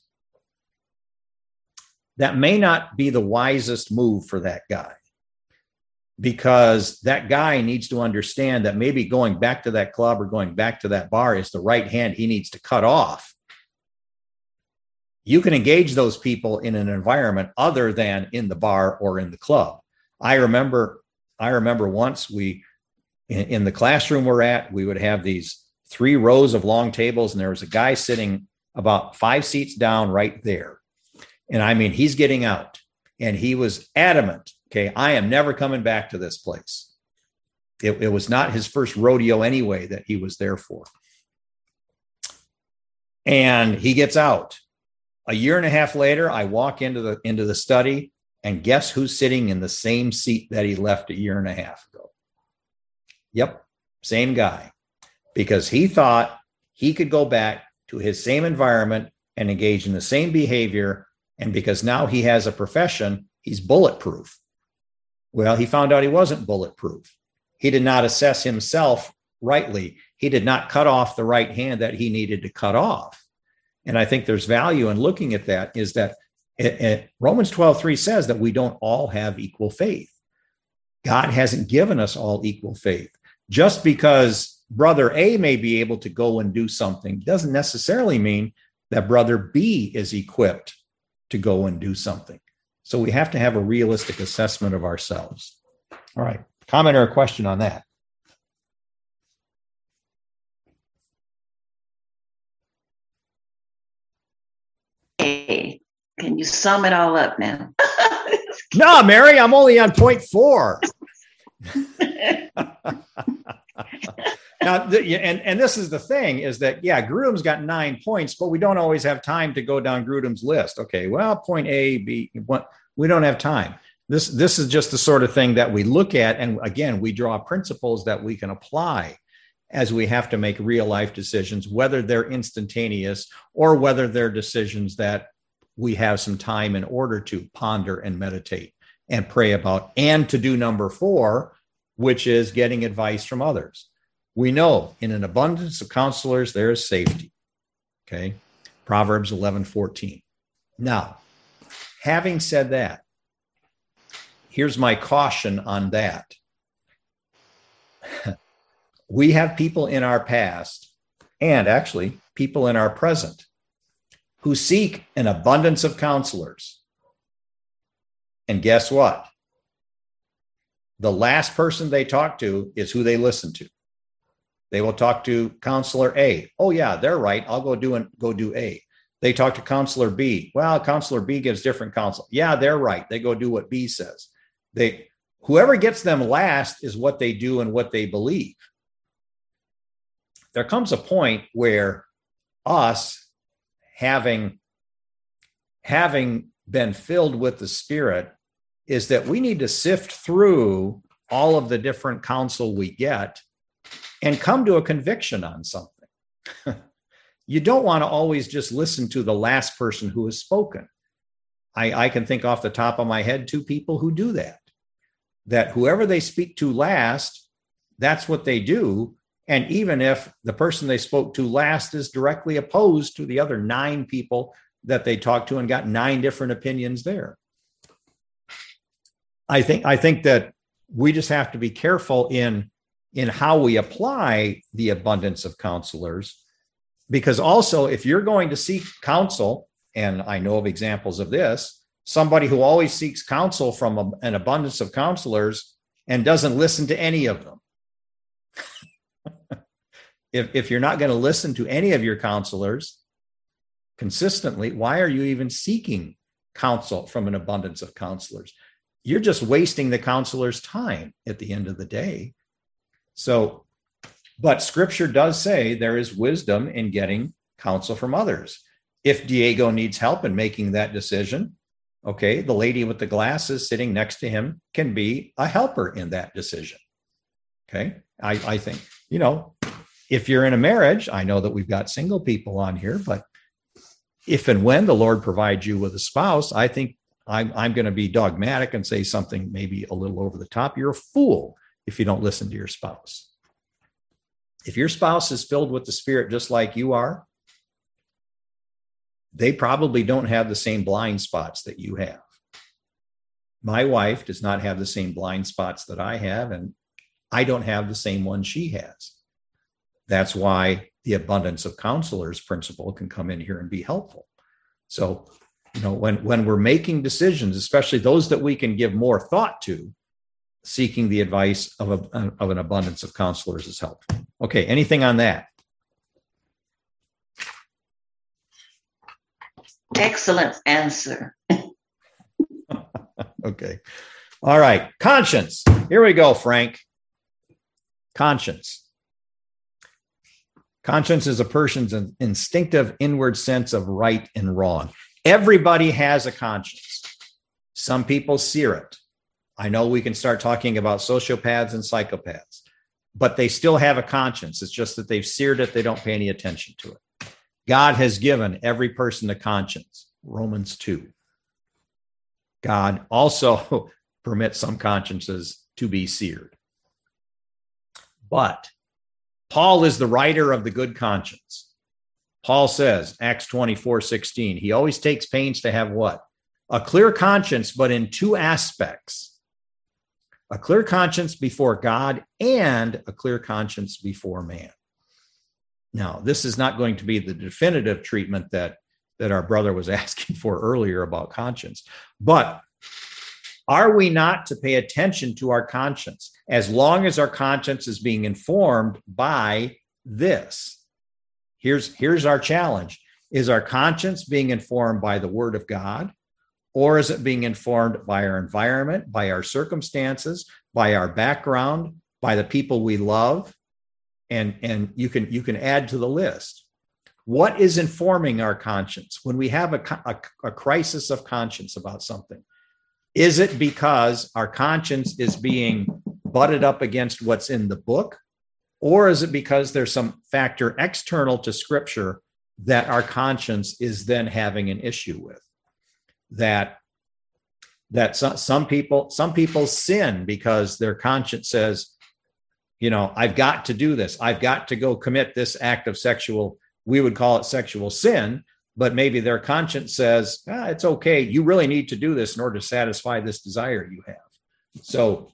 Speaker 1: That may not be the wisest move for that guy, because that guy needs to understand that maybe going back to that club or going back to that bar is the right hand he needs to cut off. You can engage those people in an environment other than in the bar or in the club. I remember, I remember once we, in, in the classroom we're at, we would have these three rows of long tables, and there was a guy sitting about five seats down right there. And I mean, he's getting out, and he was adamant. Okay, I am never coming back to this place. It, it was not his first rodeo anyway that he was there for. And he gets out. A year and a half later, I walk into the into the study, and guess who's sitting in the same seat that he left a year and a half ago? Yep, same guy. Because he thought he could go back to his same environment and engage in the same behavior. And because now he has a profession, he's bulletproof. Well, he found out he wasn't bulletproof. He did not assess himself rightly. He did not cut off the right hand that he needed to cut off. And I think there's value in looking at that, is that it, it, Romans twelve three says that we don't all have equal faith. God hasn't given us all equal faith. Just because brother A may be able to go and do something doesn't necessarily mean that brother B is equipped to go and do something. So we have to have a realistic assessment of ourselves. All right. Comment or a question on that?
Speaker 4: Hey, can you sum it all up now?
Speaker 1: No, Mary, I'm only on point four. Now, the, and, and this is the thing, is that, yeah, Grudem's got nine points, but we don't always have time to go down Grudem's list. Okay, well, point A, B, what, we don't have time. This, this is just the sort of thing that we look at. And again, we draw principles that we can apply as we have to make real life decisions, whether they're instantaneous or whether they're decisions that we have some time in order to ponder and meditate and pray about, and to do number four, which is getting advice from others. We know in an abundance of counselors, there is safety. Okay. Proverbs eleven fourteen. Now, having said that, here's my caution on that. We have people in our past, and actually people in our present, who seek an abundance of counselors. And guess what? The last person they talk to is who they listen to. They will talk to counselor A. Oh yeah, they're right. I'll go do and go do A. They talk to counselor B. Well, counselor B gives different counsel. Yeah, they're right. They go do what B says. They, whoever gets them last is what they do and what they believe. There comes a point where us having, having been filled with the Spirit is that we need to sift through all of the different counsel we get and come to a conviction on something. You don't want to always just listen to the last person who has spoken. I, I can think off the top of my head two people who do that, that whoever they speak to last, that's what they do. And even if the person they spoke to last is directly opposed to the other nine people that they talked to and got nine different opinions there. I think, I think that we just have to be careful in, in how we apply the abundance of counselors, Because also, if you're going to seek counsel, and I know of examples of this, somebody who always seeks counsel from a, an abundance of counselors and doesn't listen to any of them. if, if you're not going to listen to any of your counselors consistently, why are you even seeking counsel from an abundance of counselors? You're just wasting the counselor's time at the end of the day. So, but scripture does say there is wisdom in getting counsel from others. If Diego needs help in making that decision, okay, the lady with the glasses sitting next to him can be a helper in that decision. Okay, I, I think, you know, if you're in a marriage, I know that we've got single people on here, but if and when the Lord provides you with a spouse, I think I'm, I'm going to be dogmatic and say something maybe a little over the top. You're a fool if you don't listen to your spouse. If your spouse is filled with the Spirit just like you are, they probably don't have the same blind spots that you have. My wife does not have the same blind spots that I have, and I don't have the same one she has. That's why the abundance of counselors principle can come in here and be helpful. So, you know, when, when we're making decisions, especially those that we can give more thought to, seeking the advice of, a, of an abundance of counselors is helpful. Okay, anything on that?
Speaker 4: Excellent answer.
Speaker 1: Okay. All right. Conscience. Here we go, Frank. Conscience. Conscience is a person's instinctive inward sense of right and wrong. Everybody has a conscience. Some people sear it. I know we can start talking about sociopaths and psychopaths, but they still have a conscience. It's just that they've seared it. They don't pay any attention to it. God has given every person a conscience. Romans two. God also permits some consciences to be seared. But Paul is the writer of the good conscience. Paul says, Acts twenty-four sixteen, he always takes pains to have what? A clear conscience, but in two aspects. A clear conscience before God and a clear conscience before man. Now, this is not going to be the definitive treatment that, that our brother was asking for earlier about conscience. But are we not to pay attention to our conscience as long as our conscience is being informed by this? Here's, here's our challenge. Is our conscience being informed by the Word of God? Or is it being informed by our environment, by our circumstances, by our background, by the people we love? And, and you can, you can add to the list. What is informing our conscience when we have a, a, a crisis of conscience about something? Is it because our conscience is being butted up against what's in the book? Or is it because there's some factor external to Scripture that our conscience is then having an issue with? That, that some, some people, some people sin because their conscience says, you know, I've got to do this. I've got to go commit this act of sexual, we would call it sexual sin, but maybe their conscience says, ah, it's okay. You really need to do this in order to satisfy this desire you have. So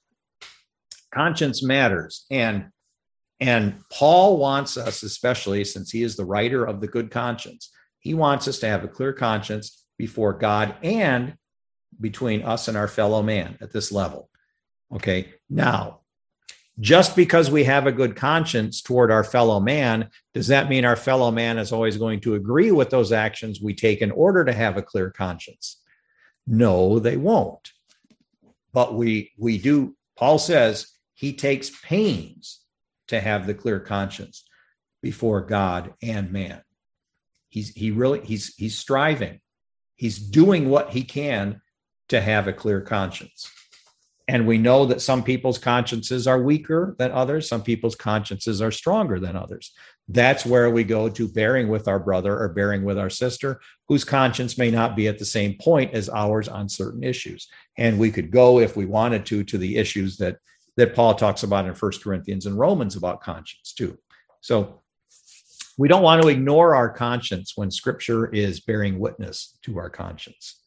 Speaker 1: conscience matters. And, and Paul wants us, especially since he is the writer of the good conscience, he wants us to have a clear conscience before God and between us and our fellow man at this level. Okay. Now, just because we have a good conscience toward our fellow man, does that mean our fellow man is always going to agree with those actions we take in order to have a clear conscience? No, they won't. But we, we do, Paul says he takes pains to have the clear conscience before God and man. He's, he really, he's, he's striving. He's doing what he can to have a clear conscience. And we know that some people's consciences are weaker than others. Some people's consciences are stronger than others. That's where we go to bearing with our brother or bearing with our sister, whose conscience may not be at the same point as ours on certain issues. And we could go, if we wanted to, to the issues that, that Paul talks about in First Corinthians and Romans about conscience too. So we don't want to ignore our conscience when Scripture is bearing witness to our conscience.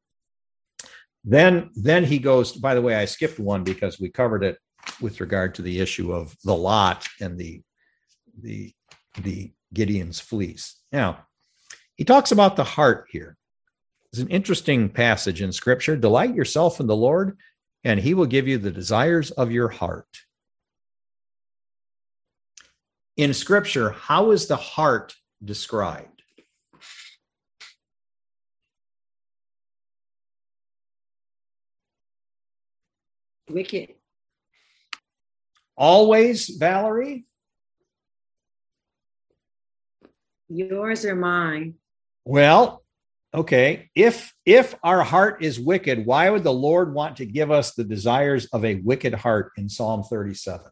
Speaker 1: Then, then he goes, by the way, I skipped one because we covered it with regard to the issue of the lot and the, the, the Gideon's fleece. Now, he talks about the heart here. It's an interesting passage in Scripture. Delight yourself in the Lord, and he will give you the desires of your heart. In Scripture, how is the heart described?
Speaker 8: Wicked.
Speaker 1: Always, Valerie?
Speaker 8: Yours or mine?
Speaker 1: Well, okay. If if our heart is wicked, why would the Lord want to give us the desires of a wicked heart in Psalm thirty-seven?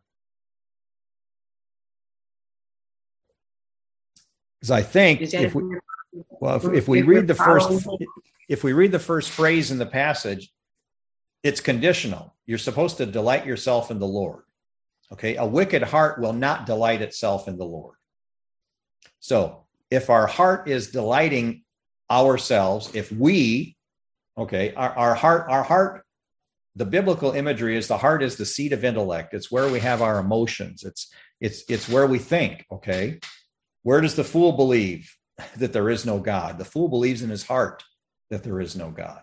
Speaker 1: Because I think if we well, if, if we read the first if we read the first phrase in the passage, it's conditional. You're supposed to delight yourself in the Lord. Okay, a wicked heart will not delight itself in the Lord. So if our heart is delighting ourselves, if we, okay, our, our heart, our heart, the biblical imagery is the heart is the seat of intellect. It's where we have our emotions. It's it's it's where we think. Okay, where does the fool believe that there is no God? The fool believes in his heart that there is no God.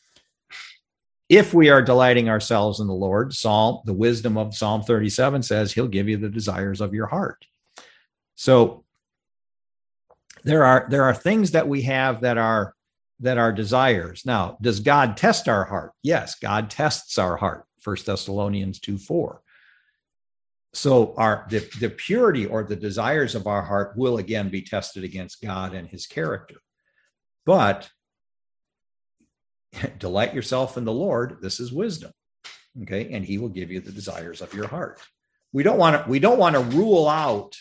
Speaker 1: If we are delighting ourselves in the Lord, Psalm, the wisdom of Psalm thirty-seven says he'll give you the desires of your heart. So there are there are things that we have that are that are desires. Now, does God test our heart? Yes, God tests our heart. First Thessalonians two four. So our the, the purity or the desires of our heart will again be tested against God and his character. But delight yourself in the Lord. This is wisdom. Okay, and he will give you the desires of your heart. We don't want to we don't want to rule out.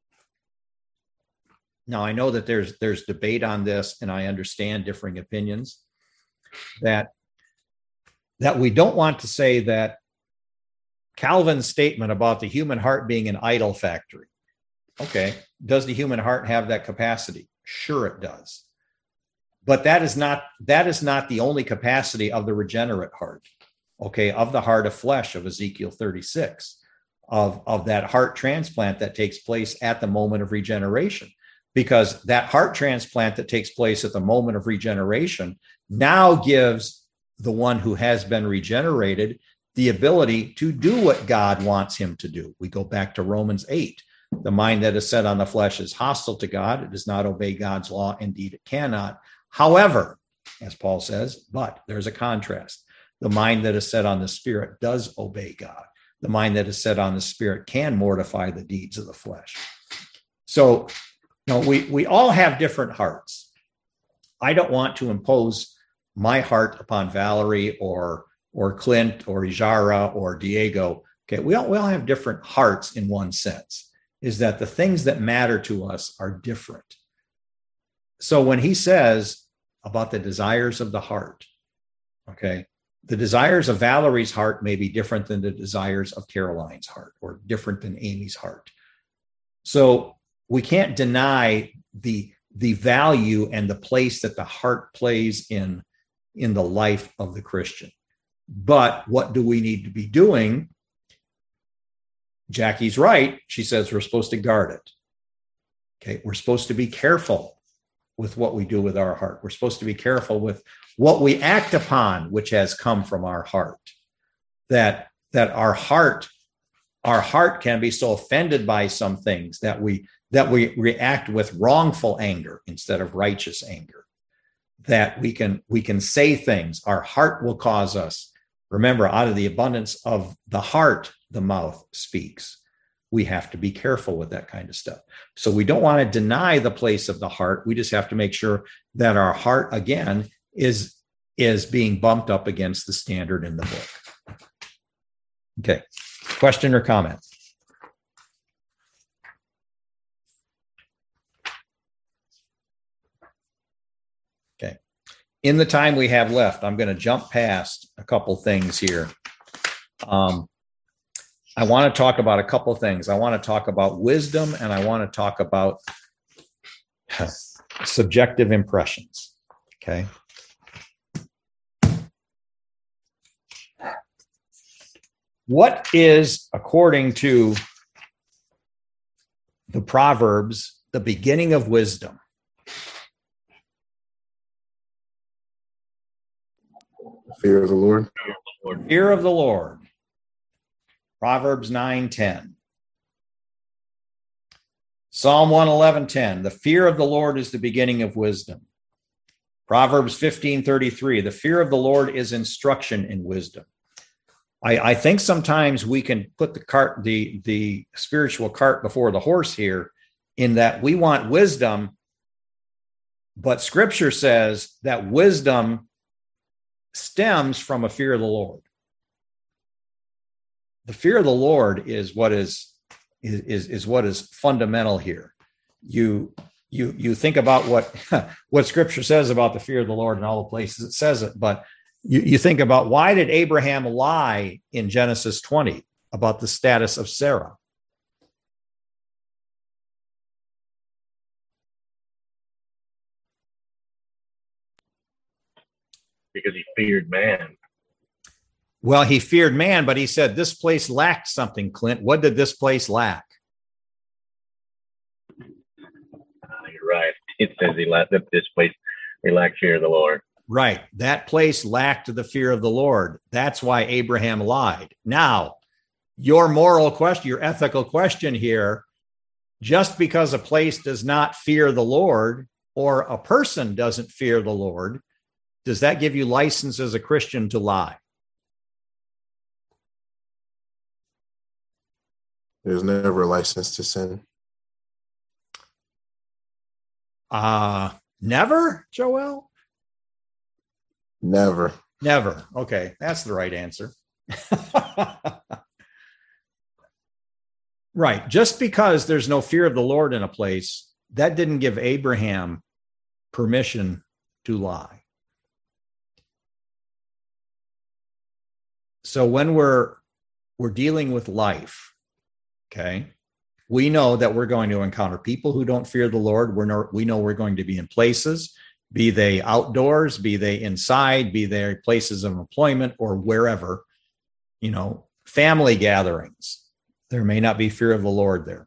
Speaker 1: Now, I know that there's there's debate on this, and I understand differing opinions, that, that we don't want to say that Calvin's statement about the human heart being an idol factory. Okay, does the human heart have that capacity? Sure, it does. But that is not that is not the only capacity of the regenerate heart, okay, of the heart of flesh of Ezekiel thirty-six, of, of that heart transplant that takes place at the moment of regeneration. Because that heart transplant that takes place at the moment of regeneration now gives the one who has been regenerated the ability to do what God wants him to do. We go back to Romans eight. The mind that is set on the flesh is hostile to God. It does not obey God's law. Indeed, it cannot. However, as Paul says, but there's a contrast. The mind that is set on the Spirit does obey God. The mind that is set on the Spirit can mortify the deeds of the flesh. So, no, we, we all have different hearts. I don't want to impose my heart upon Valerie or or Clint or Ijara or Diego. Okay, we all, we all have different hearts in one sense, is that the things that matter to us are different. So when he says about the desires of the heart, okay, the desires of Valerie's heart may be different than the desires of Caroline's heart or different than Amy's heart. So we can't deny the, the value and the place that the heart plays in, in the life of the Christian. But what do we need to be doing? Jackie's right. She says we're supposed to guard it. Okay, we're supposed to be careful with what we do with our heart. We're supposed to be careful with what we act upon, which has come from our heart. That, that our heart, our heart can be so offended by some things that we that we react with wrongful anger instead of righteous anger. That we can we can say things. Our heart will cause us. Remember, out of the abundance of the heart, the mouth speaks. We have to be careful with that kind of stuff. So we don't want to deny the place of the heart. We just have to make sure that our heart, again, is, is being bumped up against the standard in the book. Okay. Question or comment? Okay. In the time we have left, I'm going to jump past a couple things here. Um, I want to talk about a couple things. I want to talk about wisdom, and I want to talk about subjective impressions. Okay. What is, according to the Proverbs, the beginning of wisdom?
Speaker 2: Fear of the Lord.
Speaker 1: Fear of the Lord. Proverbs nine ten. Psalm one eleven ten. The fear of the Lord is the beginning of wisdom. Proverbs fifteen thirty-three. The fear of the Lord is instruction in wisdom. I, I think sometimes we can put the cart, the, the spiritual cart before the horse here, in that we want wisdom, but Scripture says that wisdom stems from a fear of the Lord. The fear of the Lord is what is is is what is fundamental here. You you you think about what what Scripture says about the fear of the Lord in all the places it says it, but you, you think about, why did Abraham lie in Genesis twenty about the status of Sarah?
Speaker 9: Because he feared man.
Speaker 1: Well, he feared man, but he said this place lacked something, Clint. What did this place lack?
Speaker 9: Uh, you're right. It says he lacked this place. He lacked fear of the Lord.
Speaker 1: Right. That place lacked the fear of the Lord. That's why Abraham lied. Now, your moral question, your ethical question here, just because a place does not fear the Lord or a person doesn't fear the Lord, does that give you license as a Christian to lie?
Speaker 2: There's never a license to sin.
Speaker 1: Uh, never, Joel?
Speaker 2: Never.
Speaker 1: Never. Okay, that's the right answer. Right. Just because there's no fear of the Lord in a place, that didn't give Abraham permission to lie. So when we're we're dealing with life, okay, we know that we're going to encounter people who don't fear the Lord. We're no, we know we're going to be in places, be they outdoors, be they inside, be they places of employment or wherever, you know, family gatherings. There may not be fear of the Lord there.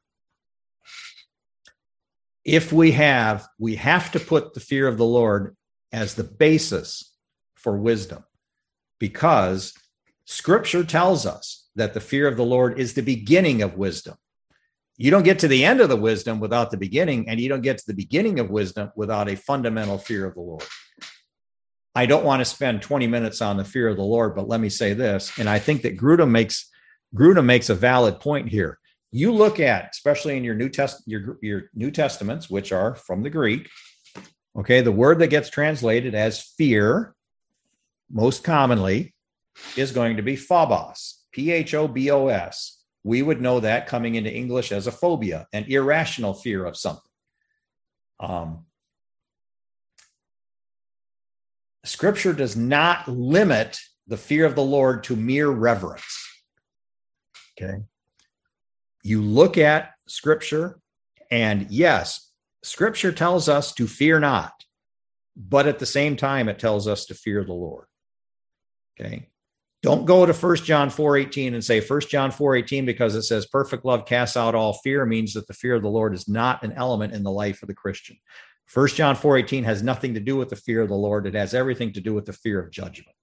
Speaker 1: If we have, we have to put the fear of the Lord as the basis for wisdom, because Scripture tells us that the fear of the Lord is the beginning of wisdom. You don't get to the end of the wisdom without the beginning, and you don't get to the beginning of wisdom without a fundamental fear of the Lord. I don't want to spend twenty minutes on the fear of the Lord, but let me say this, and I think that Grudem makes Grudem makes a valid point here. You look at, especially in your New Test your, your New Testaments, which are from the Greek, okay, the word that gets translated as fear, most commonly, is going to be phobos, P H O B O S. We would know that coming into English as a phobia, an irrational fear of something. Um, Scripture does not limit the fear of the Lord to mere reverence. Okay. You look at Scripture, and yes, Scripture tells us to fear not, but at the same time, it tells us to fear the Lord. Okay. Don't go to First John four eighteen and say First John four eighteen because it says perfect love casts out all fear means that the fear of the Lord is not an element in the life of the Christian. First John four eighteen has nothing to do with the fear of the Lord. It has everything to do with the fear of judgment.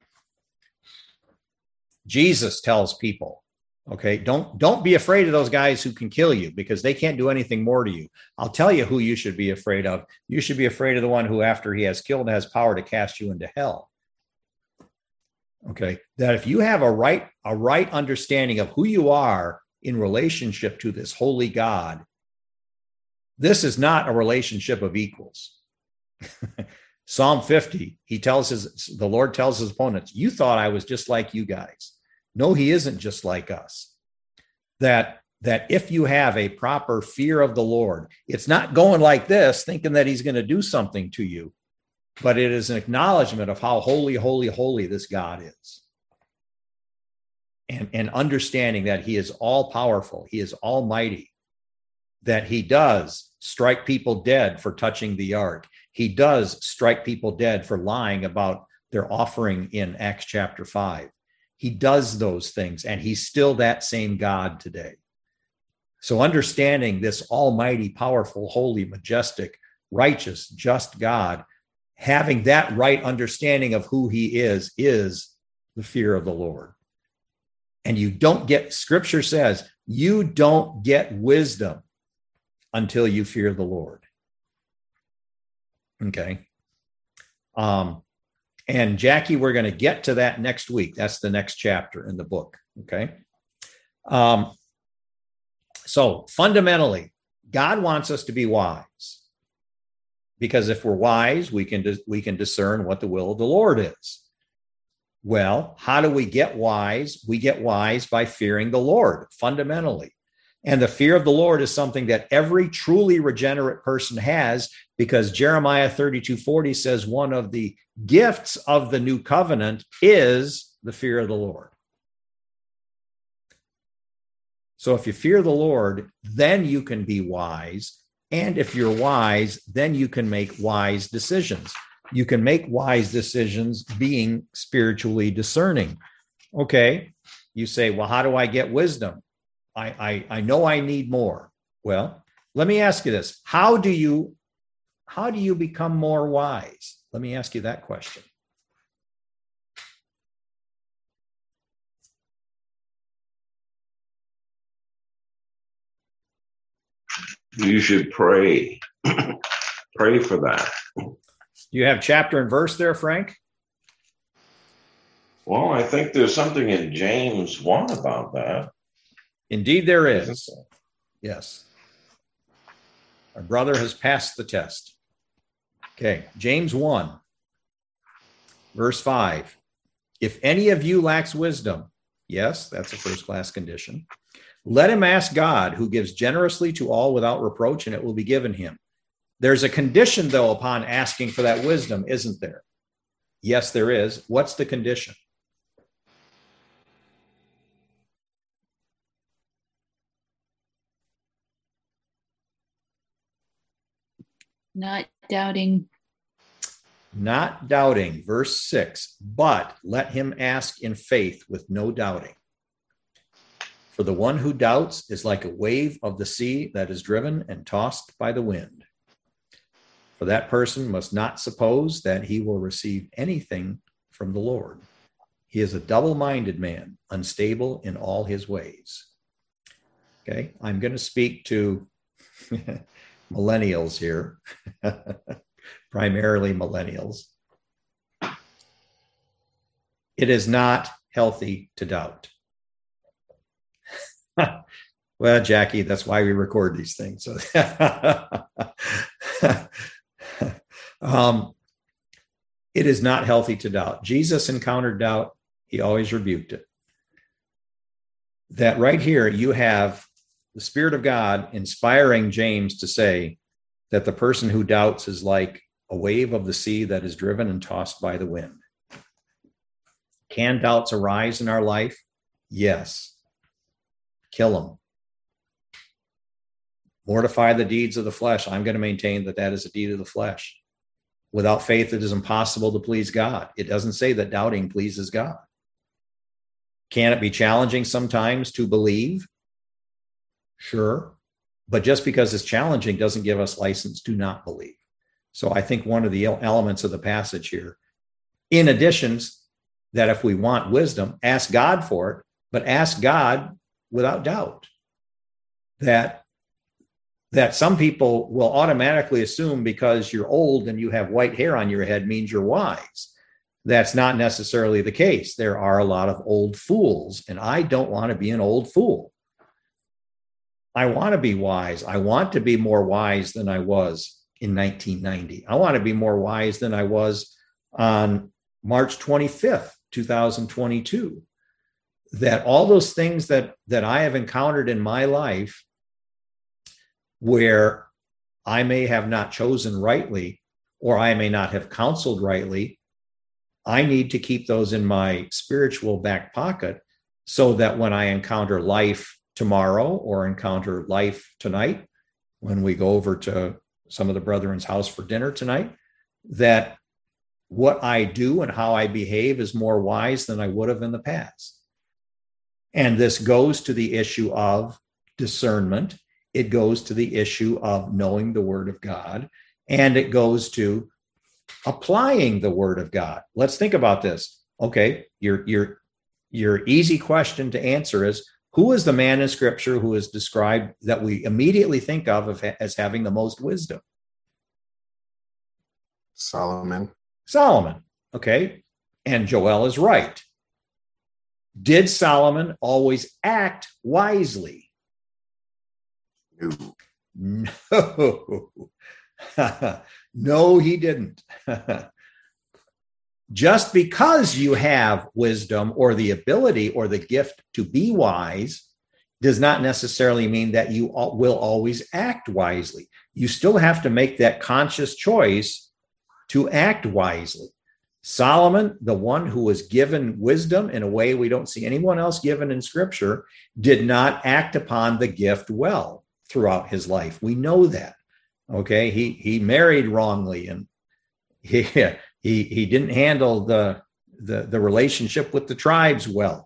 Speaker 1: Jesus tells people, okay, don't, don't be afraid of those guys who can kill you because they can't do anything more to you. I'll tell you who you should be afraid of. You should be afraid of the one who, after he has killed, has power to cast you into hell. Okay, that if you have a right, a right understanding of who you are in relationship to this holy God, this is not a relationship of equals. Psalm fifty, he tells his, the Lord tells his opponents, you thought I was just like you guys. No, he isn't just like us. That, that if you have a proper fear of the Lord, it's not going like this, thinking that he's going to do something to you. But it is an acknowledgement of how holy, holy, holy this God is. And, and understanding that he is all powerful, he is almighty, that he does strike people dead for touching the ark. He does strike people dead for lying about their offering in Acts chapter five. He does those things, and he's still that same God today. So understanding this almighty, powerful, holy, majestic, righteous, just God, having that right understanding of who he is, is the fear of the Lord. And you don't get, scripture says, you don't get wisdom until you fear the Lord. Okay. Um, and Jackie, we're going to get to that next week. That's the next chapter in the book. Okay. Um, so fundamentally, God wants us to be wise, because if we're wise, we can, we can discern what the will of the Lord is. Well, how do we get wise? We get wise by fearing the Lord, fundamentally. And the fear of the Lord is something that every truly regenerate person has, because Jeremiah thirty-two forty says one of the gifts of the new covenant is the fear of the Lord. So if you fear the Lord, then you can be wise. And if you're wise, then you can make wise decisions. You can make wise decisions being spiritually discerning. Okay, you say, well, how do I get wisdom? I, I, I know I need more. Well, let me ask you this. How do you, how do you become more wise? Let me ask you that question.
Speaker 10: You should pray. Pray for that.
Speaker 1: You have chapter and verse there, Frank?
Speaker 10: Well, I think there's something in James one about that.
Speaker 1: Indeed, there is. Yes. Our brother has passed the test. Okay, James one, verse five. If any of you lacks wisdom, yes, that's a first-class condition, let him ask God, who gives generously to all without reproach, and it will be given him. There's a condition, though, upon asking for that wisdom, isn't there? Yes, there is. What's the condition?
Speaker 11: Not doubting.
Speaker 1: Not doubting, verse six, but let him ask in faith with no doubting. For the one who doubts is like a wave of the sea that is driven and tossed by the wind. For that person must not suppose that he will receive anything from the Lord. He is a double-minded man, unstable in all his ways. Okay, I'm going to speak to millennials here, primarily millennials. It is not healthy to doubt. Well, Jackie, that's why we record these things. So um, it is not healthy to doubt. Jesus encountered doubt. He always rebuked it. That right here, you have the Spirit of God inspiring James to say that the person who doubts is like a wave of the sea that is driven and tossed by the wind. Can doubts arise in our life? Yes. Kill them. Mortify the deeds of the flesh. I'm going to maintain that that is a deed of the flesh. Without faith, it is impossible to please God. It doesn't say that doubting pleases God. Can it be challenging sometimes to believe? Sure. But just because it's challenging doesn't give us license to not believe. So I think one of the elements of the passage here, in addition, that if we want wisdom, ask God for it, but ask God without doubt. That, that some people will automatically assume because you're old and you have white hair on your head means you're wise. That's not necessarily the case. There are a lot of old fools, and I don't want to be an old fool. I want to be wise. I want to be more wise than I was in nineteen ninety. I want to be more wise than I was on March twenty-fifth, two thousand twenty-two. That all those things that, that I have encountered in my life where I may have not chosen rightly, or I may not have counseled rightly, I need to keep those in my spiritual back pocket so that when I encounter life tomorrow or encounter life tonight, when we go over to some of the brethren's house for dinner tonight, that what I do and how I behave is more wise than I would have in the past. And this goes to the issue of discernment. It goes to the issue of knowing the word of God, and it goes to applying the word of God. Let's think about this. Okay, your your your easy question to answer is, who is the man in scripture who is described that we immediately think of as having the most wisdom?
Speaker 2: Solomon.
Speaker 1: Solomon. Okay. And Joel is right. Did Solomon always act wisely?
Speaker 2: No.
Speaker 1: No. No, he didn't. Just because you have wisdom or the ability or the gift to be wise does not necessarily mean that you will always act wisely. You still have to make that conscious choice to act wisely. Solomon, the one who was given wisdom in a way we don't see anyone else given in scripture, did not act upon the gift well throughout his life. We know that. Okay, he he married wrongly, and he he he didn't handle the the, the relationship with the tribes well.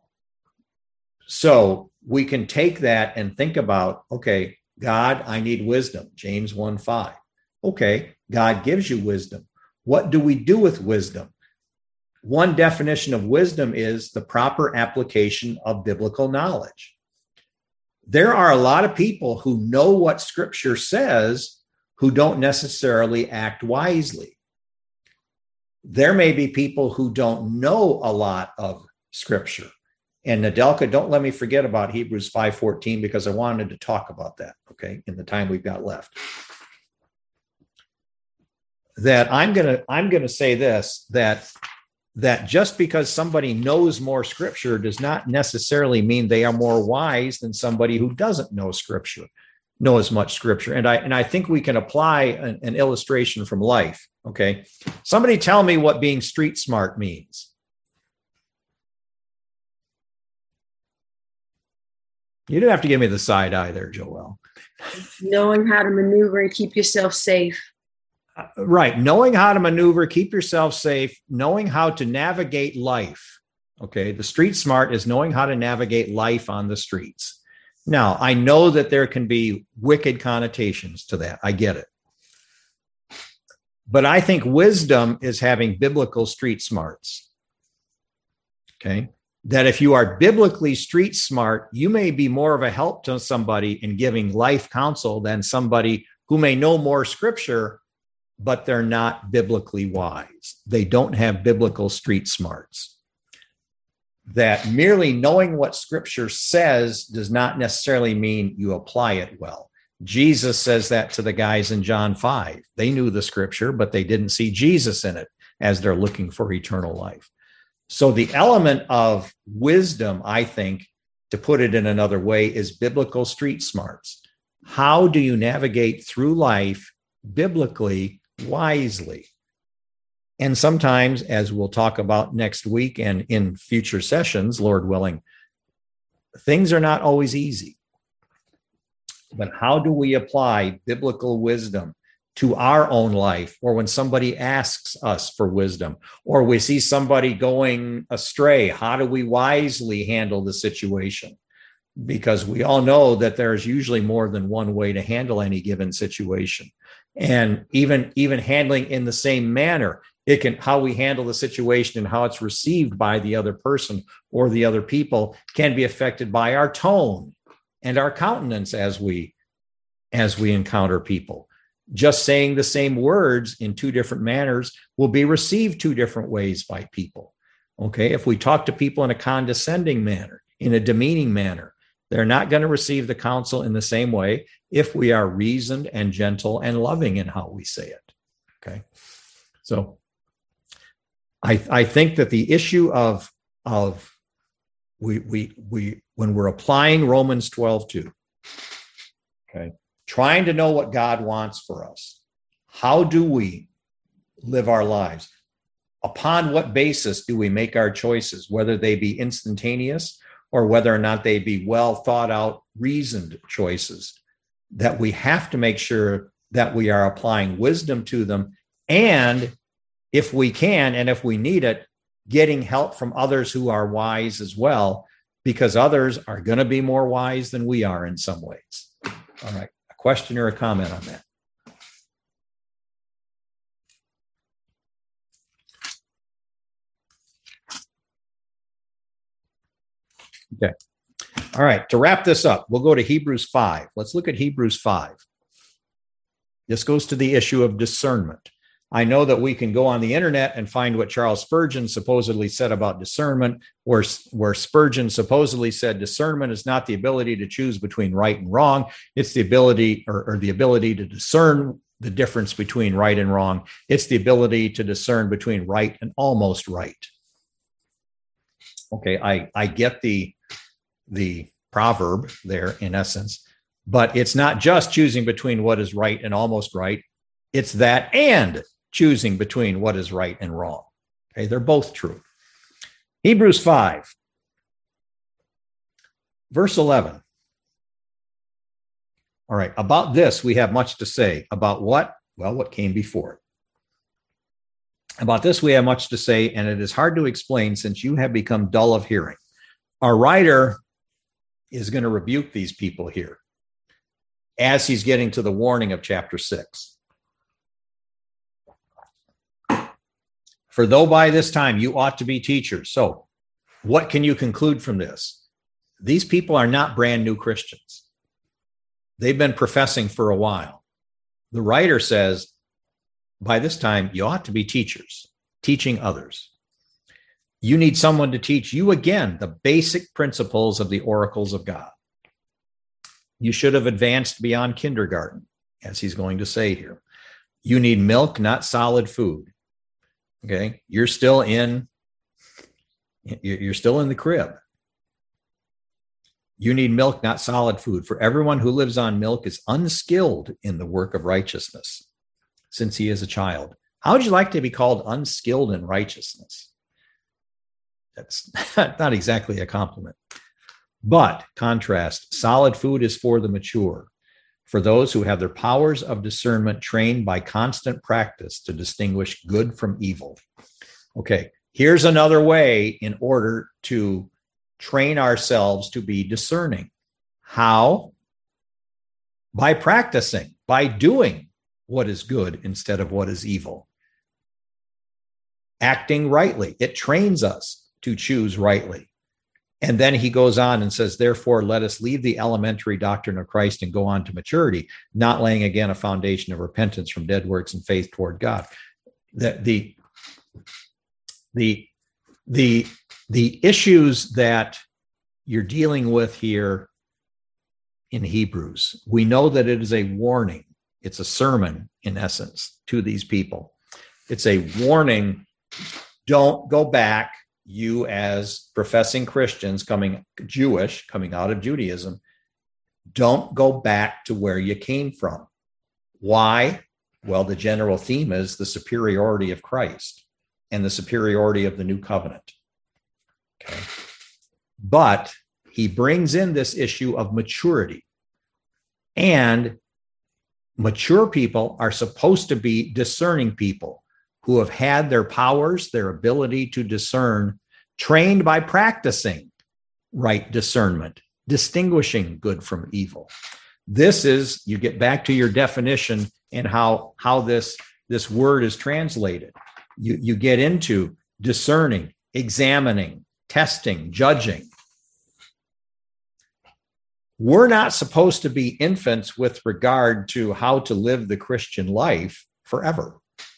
Speaker 1: So we can take that and think about, okay, God, I need wisdom. James one five. Okay, God gives you wisdom. What do we do with wisdom? One definition of wisdom is the proper application of biblical knowledge. There are a lot of people who know what scripture says who don't necessarily act wisely. There may be people who don't know a lot of scripture. And Nadelka, don't let me forget about Hebrews five fourteen, because I wanted to talk about that, okay, in the time we've got left. That I'm gonna I'm gonna say this, that that just because somebody knows more scripture does not necessarily mean they are more wise than somebody who doesn't know scripture, know as much scripture. And I and I think we can apply an, an illustration from life. Okay. Somebody tell me what being street smart means. You didn't have to give me the side eye there, Joel.
Speaker 8: Knowing how to maneuver and keep yourself safe.
Speaker 1: Uh, right. Knowing how to maneuver, keep yourself safe, knowing how to navigate life. Okay. The street smart is knowing how to navigate life on the streets. Now, I know that there can be wicked connotations to that. I get it. But I think wisdom is having biblical street smarts. Okay. That if you are biblically street smart, you may be more of a help to somebody in giving life counsel than somebody who may know more scripture, but they're not biblically wise. They don't have biblical street smarts. That merely knowing what scripture says does not necessarily mean you apply it well. Jesus says that to the guys in John five. They knew the scripture, but they didn't see Jesus in it as they're looking for eternal life. So the element of wisdom, I think, to put it in another way, is biblical street smarts. How do you navigate through life biblically, wisely? And sometimes, as we'll talk about next week and in future sessions, Lord willing, things are not always easy. But how do we apply biblical wisdom to our own life, or when somebody asks us for wisdom, or we see somebody going astray? How do we wisely handle the situation? Because we all know that there's usually more than one way to handle any given situation. And even, even handling in the same manner, it can, how we handle the situation and how it's received by the other person or the other people can be affected by our tone and our countenance as we, as we encounter people. Just saying the same words in two different manners will be received two different ways by people. Okay. If we talk to people in a condescending manner, in a demeaning manner, they're not going to receive the counsel in the same way if we are reasoned and gentle and loving in how we say it. Okay. So I, I think that the issue of, of we, we, we, when we're applying Romans twelve two, okay, trying to know what God wants for us, how do we live our lives? Upon what basis do we make our choices, whether they be instantaneous or whether or not they be well thought out, reasoned choices? That we have to make sure that we are applying wisdom to them, and if we can, and if we need it, getting help from others who are wise as well, because others are going to be more wise than we are in some ways. All right. A question or a comment on that? Okay. All right. To wrap this up, we'll go to Hebrews five. Let's look at Hebrews five. This goes to the issue of discernment. I know that we can go on the internet and find what Charles Spurgeon supposedly said about discernment, where, where Spurgeon supposedly said discernment is not the ability to choose between right and wrong. It's the ability or, or the ability to discern the difference between right and wrong. It's the ability to discern between right and almost right. Okay, I, I get the, the proverb there in essence, but it's not just choosing between what is right and almost right. It's that and choosing between what is right and wrong. Okay, they're both true. Hebrews five, verse eleven. All right, about this, we have much to say. About what? Well, what came before it. About this, we have much to say, and it is hard to explain since you have become dull of hearing. Our writer is going to rebuke these people here as he's getting to the warning of chapter six. For though by this time you ought to be teachers. So what can you conclude from this? These people are not brand new Christians. They've been professing for a while. The writer says, by this time, you ought to be teachers, teaching others. You need someone to teach you again the basic principles of the oracles of God. You should have advanced beyond kindergarten, as he's going to say here. You need milk, not solid food. Okay, you're still in, you're still in the crib. You need milk, not solid food. For everyone who lives on milk is unskilled in the work of righteousness, since he is a child. How would you like to be called unskilled in righteousness? That's not exactly a compliment. But, contrast, solid food is for the mature, for those who have their powers of discernment trained by constant practice to distinguish good from evil. Okay, here's another way in order to train ourselves to be discerning. How? By practicing, by doing what is good instead of what is evil. Acting rightly. It trains us to choose rightly. And then he goes on and says, therefore, let us leave the elementary doctrine of Christ and go on to maturity, not laying again a foundation of repentance from dead works and faith toward God. The, the, the, the, the issues that you're dealing with here in Hebrews, we know that it is a warning. It's a sermon, in essence, to these people. It's a warning. Don't go back. You as professing Christians coming Jewish, coming out of Judaism, don't go back to where you came from. Why? Well, the general theme is the superiority of Christ and the superiority of the new covenant. Okay. But he brings in this issue of maturity. And mature people are supposed to be discerning people who have had their powers, their ability to discern, trained by practicing right discernment, distinguishing good from evil. This is, you get back to your definition and how, how this, this word is translated. You, you get into discerning, examining, testing, judging. We're not supposed to be infants with regard to how to live the Christian life forever.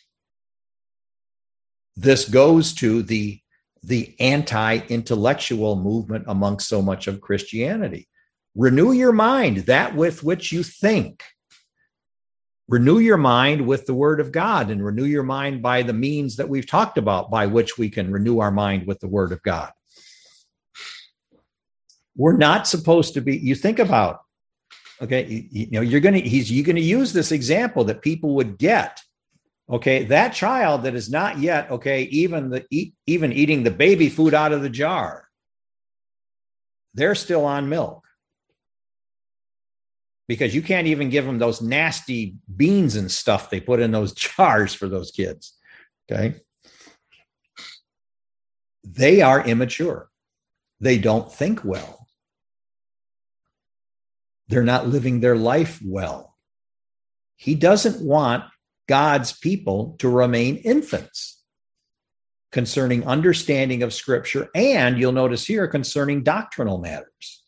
Speaker 1: This goes to the, the anti-intellectual movement amongst so much of Christianity. Renew your mind, that with which you think. Renew your mind with the Word of God, and renew your mind by the means that we've talked about by which we can renew our mind with the Word of God. We're not supposed to be, you think about, okay, you, you know, you're going to, he's, you're going to use this example that people would get. Okay, that child that is not yet, okay, even the eat, even eating the baby food out of the jar, they're still on milk. Because you can't even give them those nasty beans and stuff they put in those jars for those kids. Okay. They are immature. they don't think well. They're not living their life well. He doesn't want God's people to remain infants concerning understanding of Scripture, and you'll notice here concerning doctrinal matters.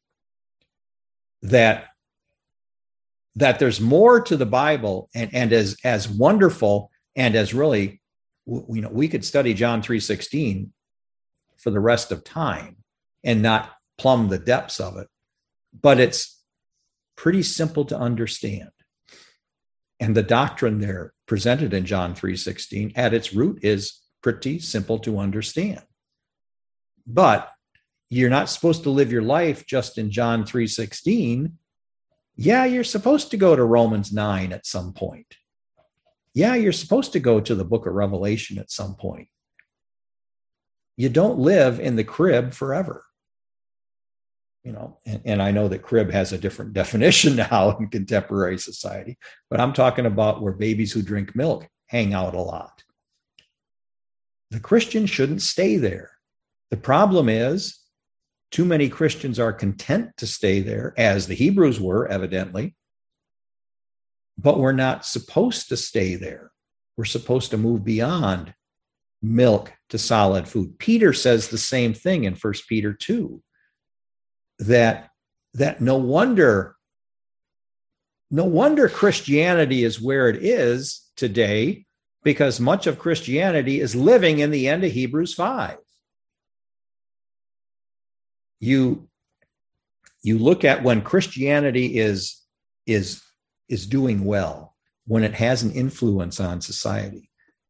Speaker 1: That, that there's more to the Bible, and, and as, as wonderful and as really, you know, we could study John three sixteen for the rest of time and not plumb the depths of it, but it's pretty simple to understand. And the doctrine there presented in John three sixteen at its root is pretty simple to understand. But you're not supposed to live your life just in John three sixteen. Yeah, you're supposed to go to Romans nine at some point. Yeah, you're supposed to go to the book of Revelation at some point. You don't live in the crib forever. You know, and, and I know that crib has a different definition now in contemporary society, but I'm talking about where babies who drink milk hang out a lot. The Christian shouldn't stay there. The problem is too many Christians are content to stay there, as the Hebrews were, evidently, but we're not supposed to stay there. We're supposed to move beyond milk to solid food. Peter says the same thing in First Peter two. That, that no wonder, no wonder Christianity is where it is today, because much of Christianity is living in the end of Hebrews five. You, you look at when Christianity is, is, is doing well, when it has an influence on society.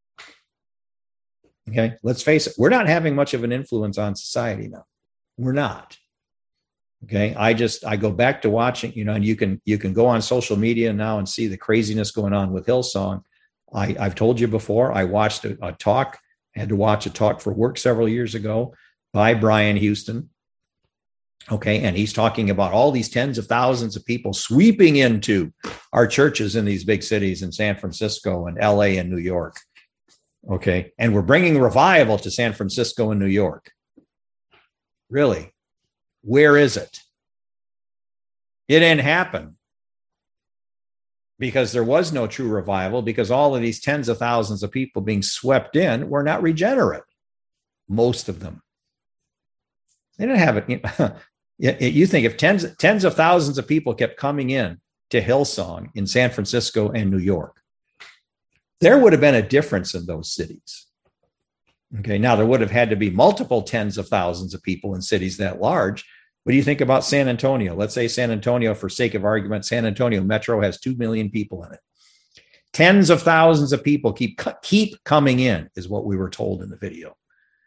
Speaker 1: Okay, let's face it, we're not having much of an influence on society now. We're not. Okay, I just, I go back to watching, you know, and you can, you can go on social media now and see the craziness going on with Hillsong. I, I've told you before, I watched a, a talk, had to watch a talk for work several years ago by Brian Houston. Okay, and he's talking about all these tens of thousands of people sweeping into our churches in these big cities in San Francisco and L A and New York. Okay, and we're bringing revival to San Francisco and New York. Really? Where is it? It didn't happen because there was no true revival, because all of these tens of thousands of people being swept in were not regenerate. Most of them. They didn't have it. You think if tens, tens of thousands of people kept coming in to Hillsong in San Francisco and New York, there would have been a difference in those cities. Okay, now there would have had to be multiple tens of thousands of people in cities that large. What do you think about San Antonio? Let's say San Antonio, for sake of argument, San Antonio Metro has two million people in it. Tens of thousands of people keep, keep coming in, is what we were told in the video.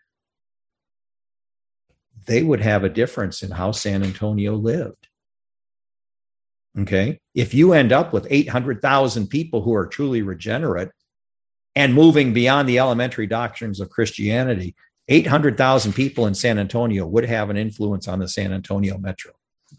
Speaker 1: They would have a difference in how San Antonio lived. Okay, if you end up with eight hundred thousand people who are truly regenerate and moving beyond the elementary doctrines of Christianity, eight hundred thousand people in San Antonio would have an influence on the San Antonio Metro.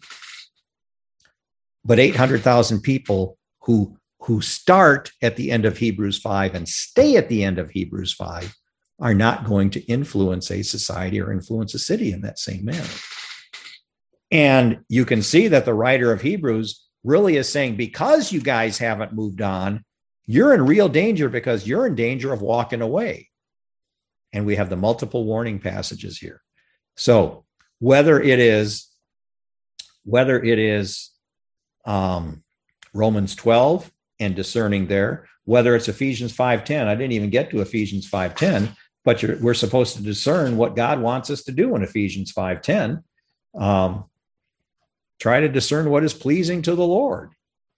Speaker 1: But eight hundred thousand people who, who start at the end of Hebrews five and stay at the end of Hebrews five are not going to influence a society or influence a city in that same manner. And you can see that the writer of Hebrews really is saying, because you guys haven't moved on, you're in real danger, because you're in danger of walking away. And we have the multiple warning passages here. So whether it is, whether it is um, Romans twelve and discerning there, whether it's Ephesians five ten, I didn't even get to Ephesians five ten, but you're, we're supposed to discern what God wants us to do in Ephesians five ten. Um, try to discern what is pleasing to the Lord.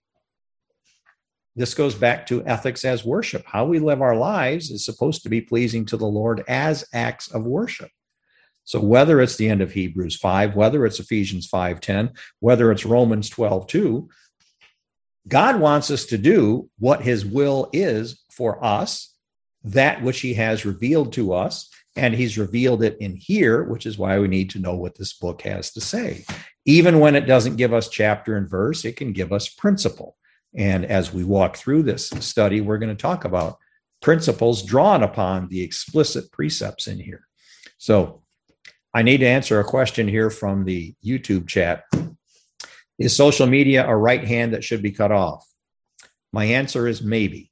Speaker 1: This goes back to ethics as worship. How we live our lives is supposed to be pleasing to the Lord as acts of worship. So whether it's the end of Hebrews five, whether it's Ephesians five ten, whether it's Romans twelve two, God wants us to do what his will is for us, that which he has revealed to us, and he's revealed it in here, which is why we need to know what this book has to say. Even when it doesn't give us chapter and verse, it can give us principle. And as we walk through this study, we're going to talk about principles drawn upon the explicit precepts in here. So I need to answer a question here from the YouTube chat. Is social media a right hand that should be cut off? My answer is maybe.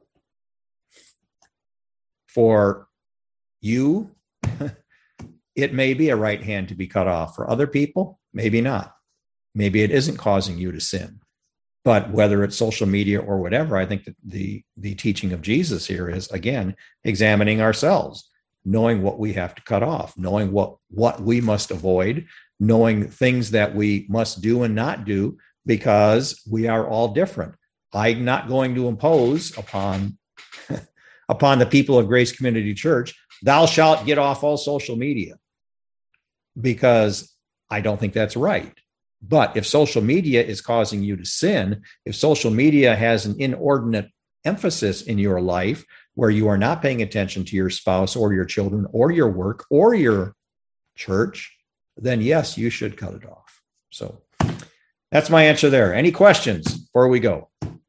Speaker 1: For you, it may be a right hand to be cut off. For other people, maybe not. Maybe it isn't causing you to sin. But whether it's social media or whatever, I think that the, the teaching of Jesus here is, again, examining ourselves, knowing what we have to cut off, knowing what, what we must avoid, knowing things that we must do and not do, because we are all different. I'm not going to impose upon, upon the people of Grace Community Church, thou shalt get off all social media, because I don't think that's right. But if social media is causing you to sin, if social media has an inordinate emphasis in your life where you are not paying attention to your spouse or your children or your work or your church, then yes, you should cut it off. So that's my answer there. Any questions before we go?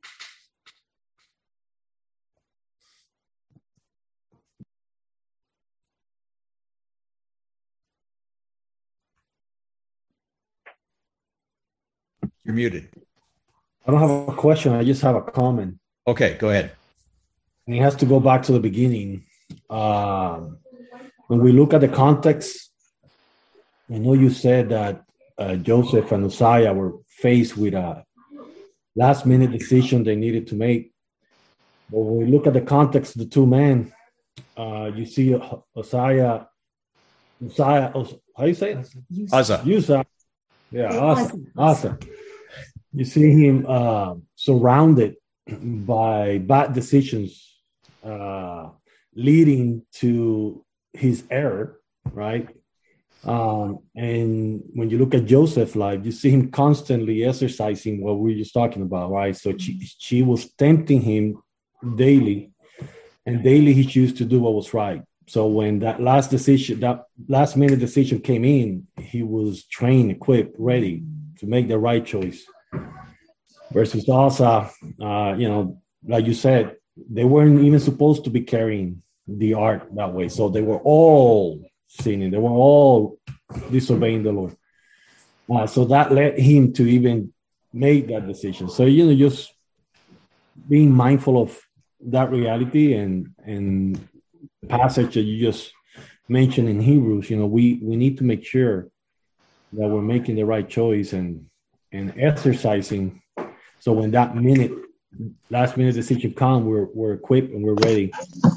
Speaker 1: You're muted.
Speaker 7: I don't have a question. I just have a comment.
Speaker 1: Okay, go ahead.
Speaker 7: And it has to go back to the beginning. Um, when we look at the context, I know you said that uh, Joseph and Uzziah were faced with a last-minute decision they needed to make. But when we look at the context of the two men, uh, you see Uzziah, Uzziah, how do you say it?
Speaker 1: Uzzah.
Speaker 7: Uzzah. Yeah, awesome. Awesome. You see him uh, surrounded by bad decisions uh, leading to his error, right? Um, and when you look at Joseph's life, you see him constantly exercising what we were just talking about, right? So she, she was tempting him daily, and daily he chose to do what was right. So when that last decision, that last minute decision came in, he was trained, equipped, ready to make the right choice. Versus Asa, uh, you know, like you said, they weren't even supposed to be carrying the ark that way. So they were all sinning. They were all disobeying the Lord. Uh, so that led him to even make that decision. So, you know, just being mindful of that reality and, and the passage that you just mentioned in Hebrews, you know, we, we need to make sure that we're making the right choice and, and exercising. So when that minute, last minute decision comes, we're we're equipped and we're ready.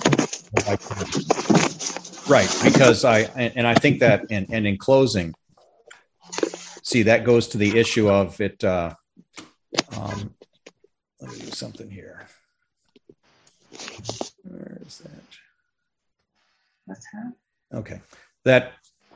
Speaker 1: Right, because I and I think that, and, and in closing, see, that goes to the issue of it. Uh, um, let me do something here. Where is that?
Speaker 4: What's that?
Speaker 1: Okay, that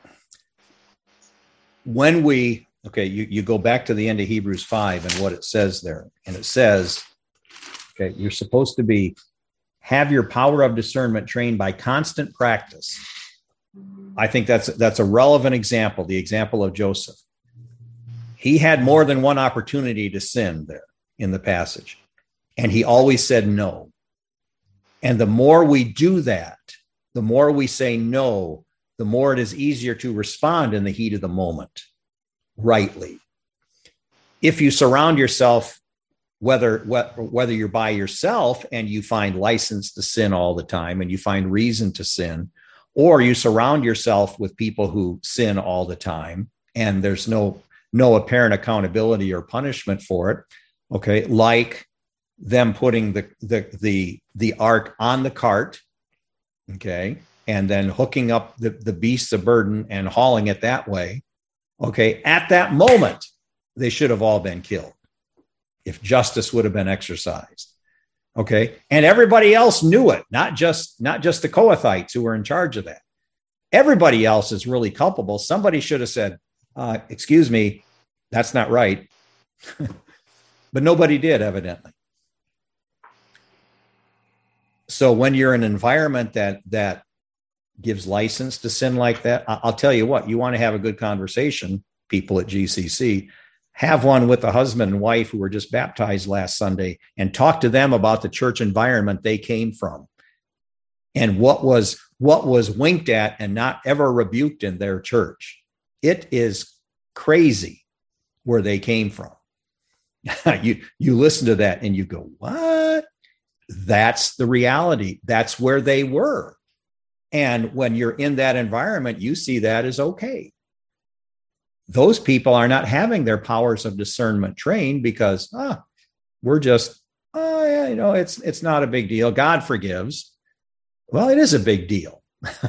Speaker 1: when we. Okay, you, you go back to the end of Hebrews five and what it says there. And it says, okay, you're supposed to be, have your power of discernment trained by constant practice. I think that's, that's a relevant example, the example of Joseph. He had more than one opportunity to sin there in the passage, and he always said no. And the more we do that, the more we say no, the more it is easier to respond in the heat of the moment. Rightly. If you surround yourself, whether whether you're by yourself and you find license to sin all the time and you find reason to sin, or you surround yourself with people who sin all the time and there's no no apparent accountability or punishment for it, okay, like them putting the the the the ark on the cart, okay, and then hooking up the, the beasts of burden and hauling it that way. Okay, at that moment, they should have all been killed if justice would have been exercised. Okay, and everybody else knew it, not just not just the Kohathites who were in charge of that. Everybody else is really culpable. Somebody should have said, uh, excuse me, that's not right. But nobody did, evidently. So when you're in an environment that that gives license to sin like that, I'll tell you what, you want to have a good conversation, people at G C C, have one with the husband and wife who were just baptized last Sunday and talk to them about the church environment they came from. and what was what was winked at and not ever rebuked in their church. It is crazy where they came from. you you listen to that and you go, what? That's the reality. That's where they were. And when you're in that environment, you see that as okay. Those people are not having their powers of discernment trained because ah, we're just, oh yeah, you know, it's it's not a big deal. God forgives. Well, it is a big deal.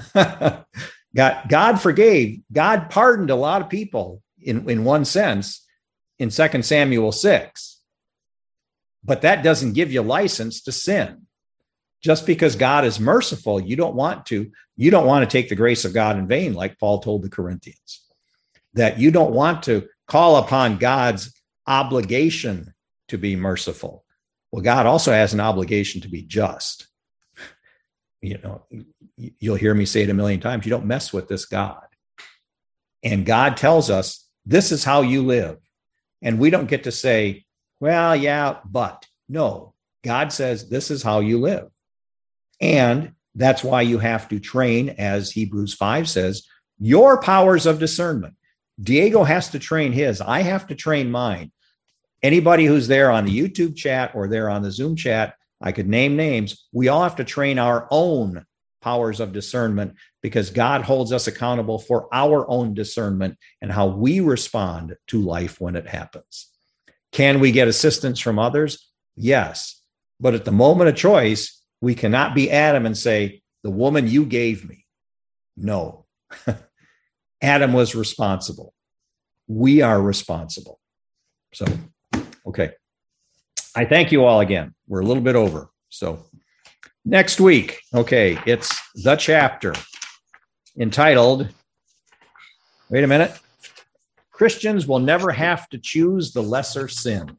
Speaker 1: God, God forgave. God pardoned a lot of people in, in one sense in Second Samuel six. But that doesn't give you license to sin. Just because God is merciful, you don't want to, you don't want to take the grace of God in vain, like Paul told the Corinthians. That you don't want to call upon God's obligation to be merciful. Well, God also has an obligation to be just. You know, you'll hear me say it a million times. You don't mess with this God. And God tells us, this is how you live. And we don't get to say, well, yeah, but no, God says, this is how you live. And that's why you have to train, as Hebrews five says, your powers of discernment. Diego has to train his. I have to train mine. Anybody who's there on the YouTube chat or there on the Zoom chat, I could name names. We all have to train our own powers of discernment because God holds us accountable for our own discernment and how we respond to life when it happens. Can we get assistance from others? Yes. But at the moment of choice, we cannot be Adam and say, the woman you gave me. No. Adam was responsible. We are responsible. So, okay. I thank you all again. We're a little bit over. So next week, okay, it's the chapter entitled, wait a minute, Christians will never have to choose the lesser sin.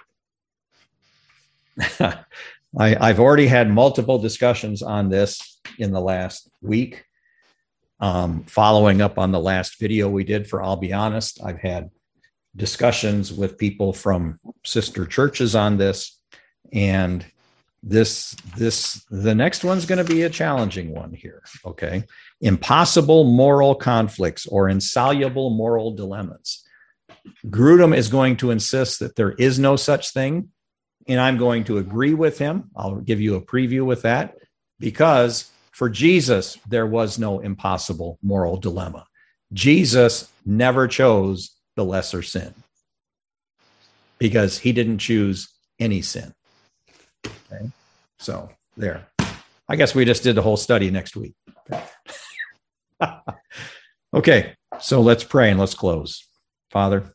Speaker 1: I, I've already had multiple discussions on this in the last week. Um, following up on the last video we did for I'll Be Honest, I've had discussions with people from sister churches on this, and this this the next one's going to be a challenging one here. Okay, impossible moral conflicts or insoluble moral dilemmas. Grudem is going to insist that there is no such thing, and I'm going to agree with him. I'll give you a preview with that, because for Jesus there was no impossible moral dilemma. Jesus never chose the lesser sin because he didn't choose any sin. Okay. So there, I guess we just did the whole study next week. Okay. Okay. So let's pray and let's close. Father,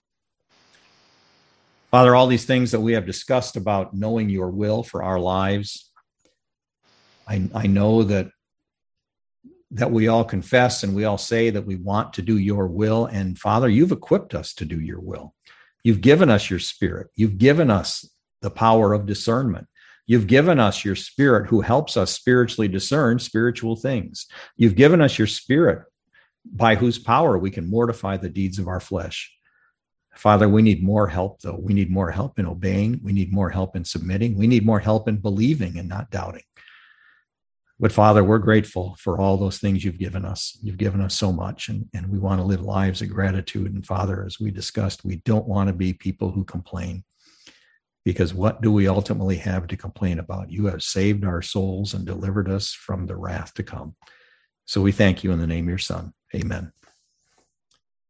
Speaker 1: Father, all these things that we have discussed about knowing your will for our lives, I, I know that that we all confess and we all say that we want to do your will. And Father, you've equipped us to do your will. You've given us your spirit. You've given us the power of discernment. You've given us your spirit who helps us spiritually discern spiritual things. You've given us your spirit by whose power we can mortify the deeds of our flesh. Father, we need more help, though. We need more help in obeying. We need more help in submitting. We need more help in believing and not doubting. But Father, we're grateful for all those things you've given us. You've given us so much, and, and we want to live lives of gratitude. And Father, as we discussed, we don't want to be people who complain, because what do we ultimately have to complain about? You have saved our souls and delivered us from the wrath to come. So we thank you in the name of your Son. Amen.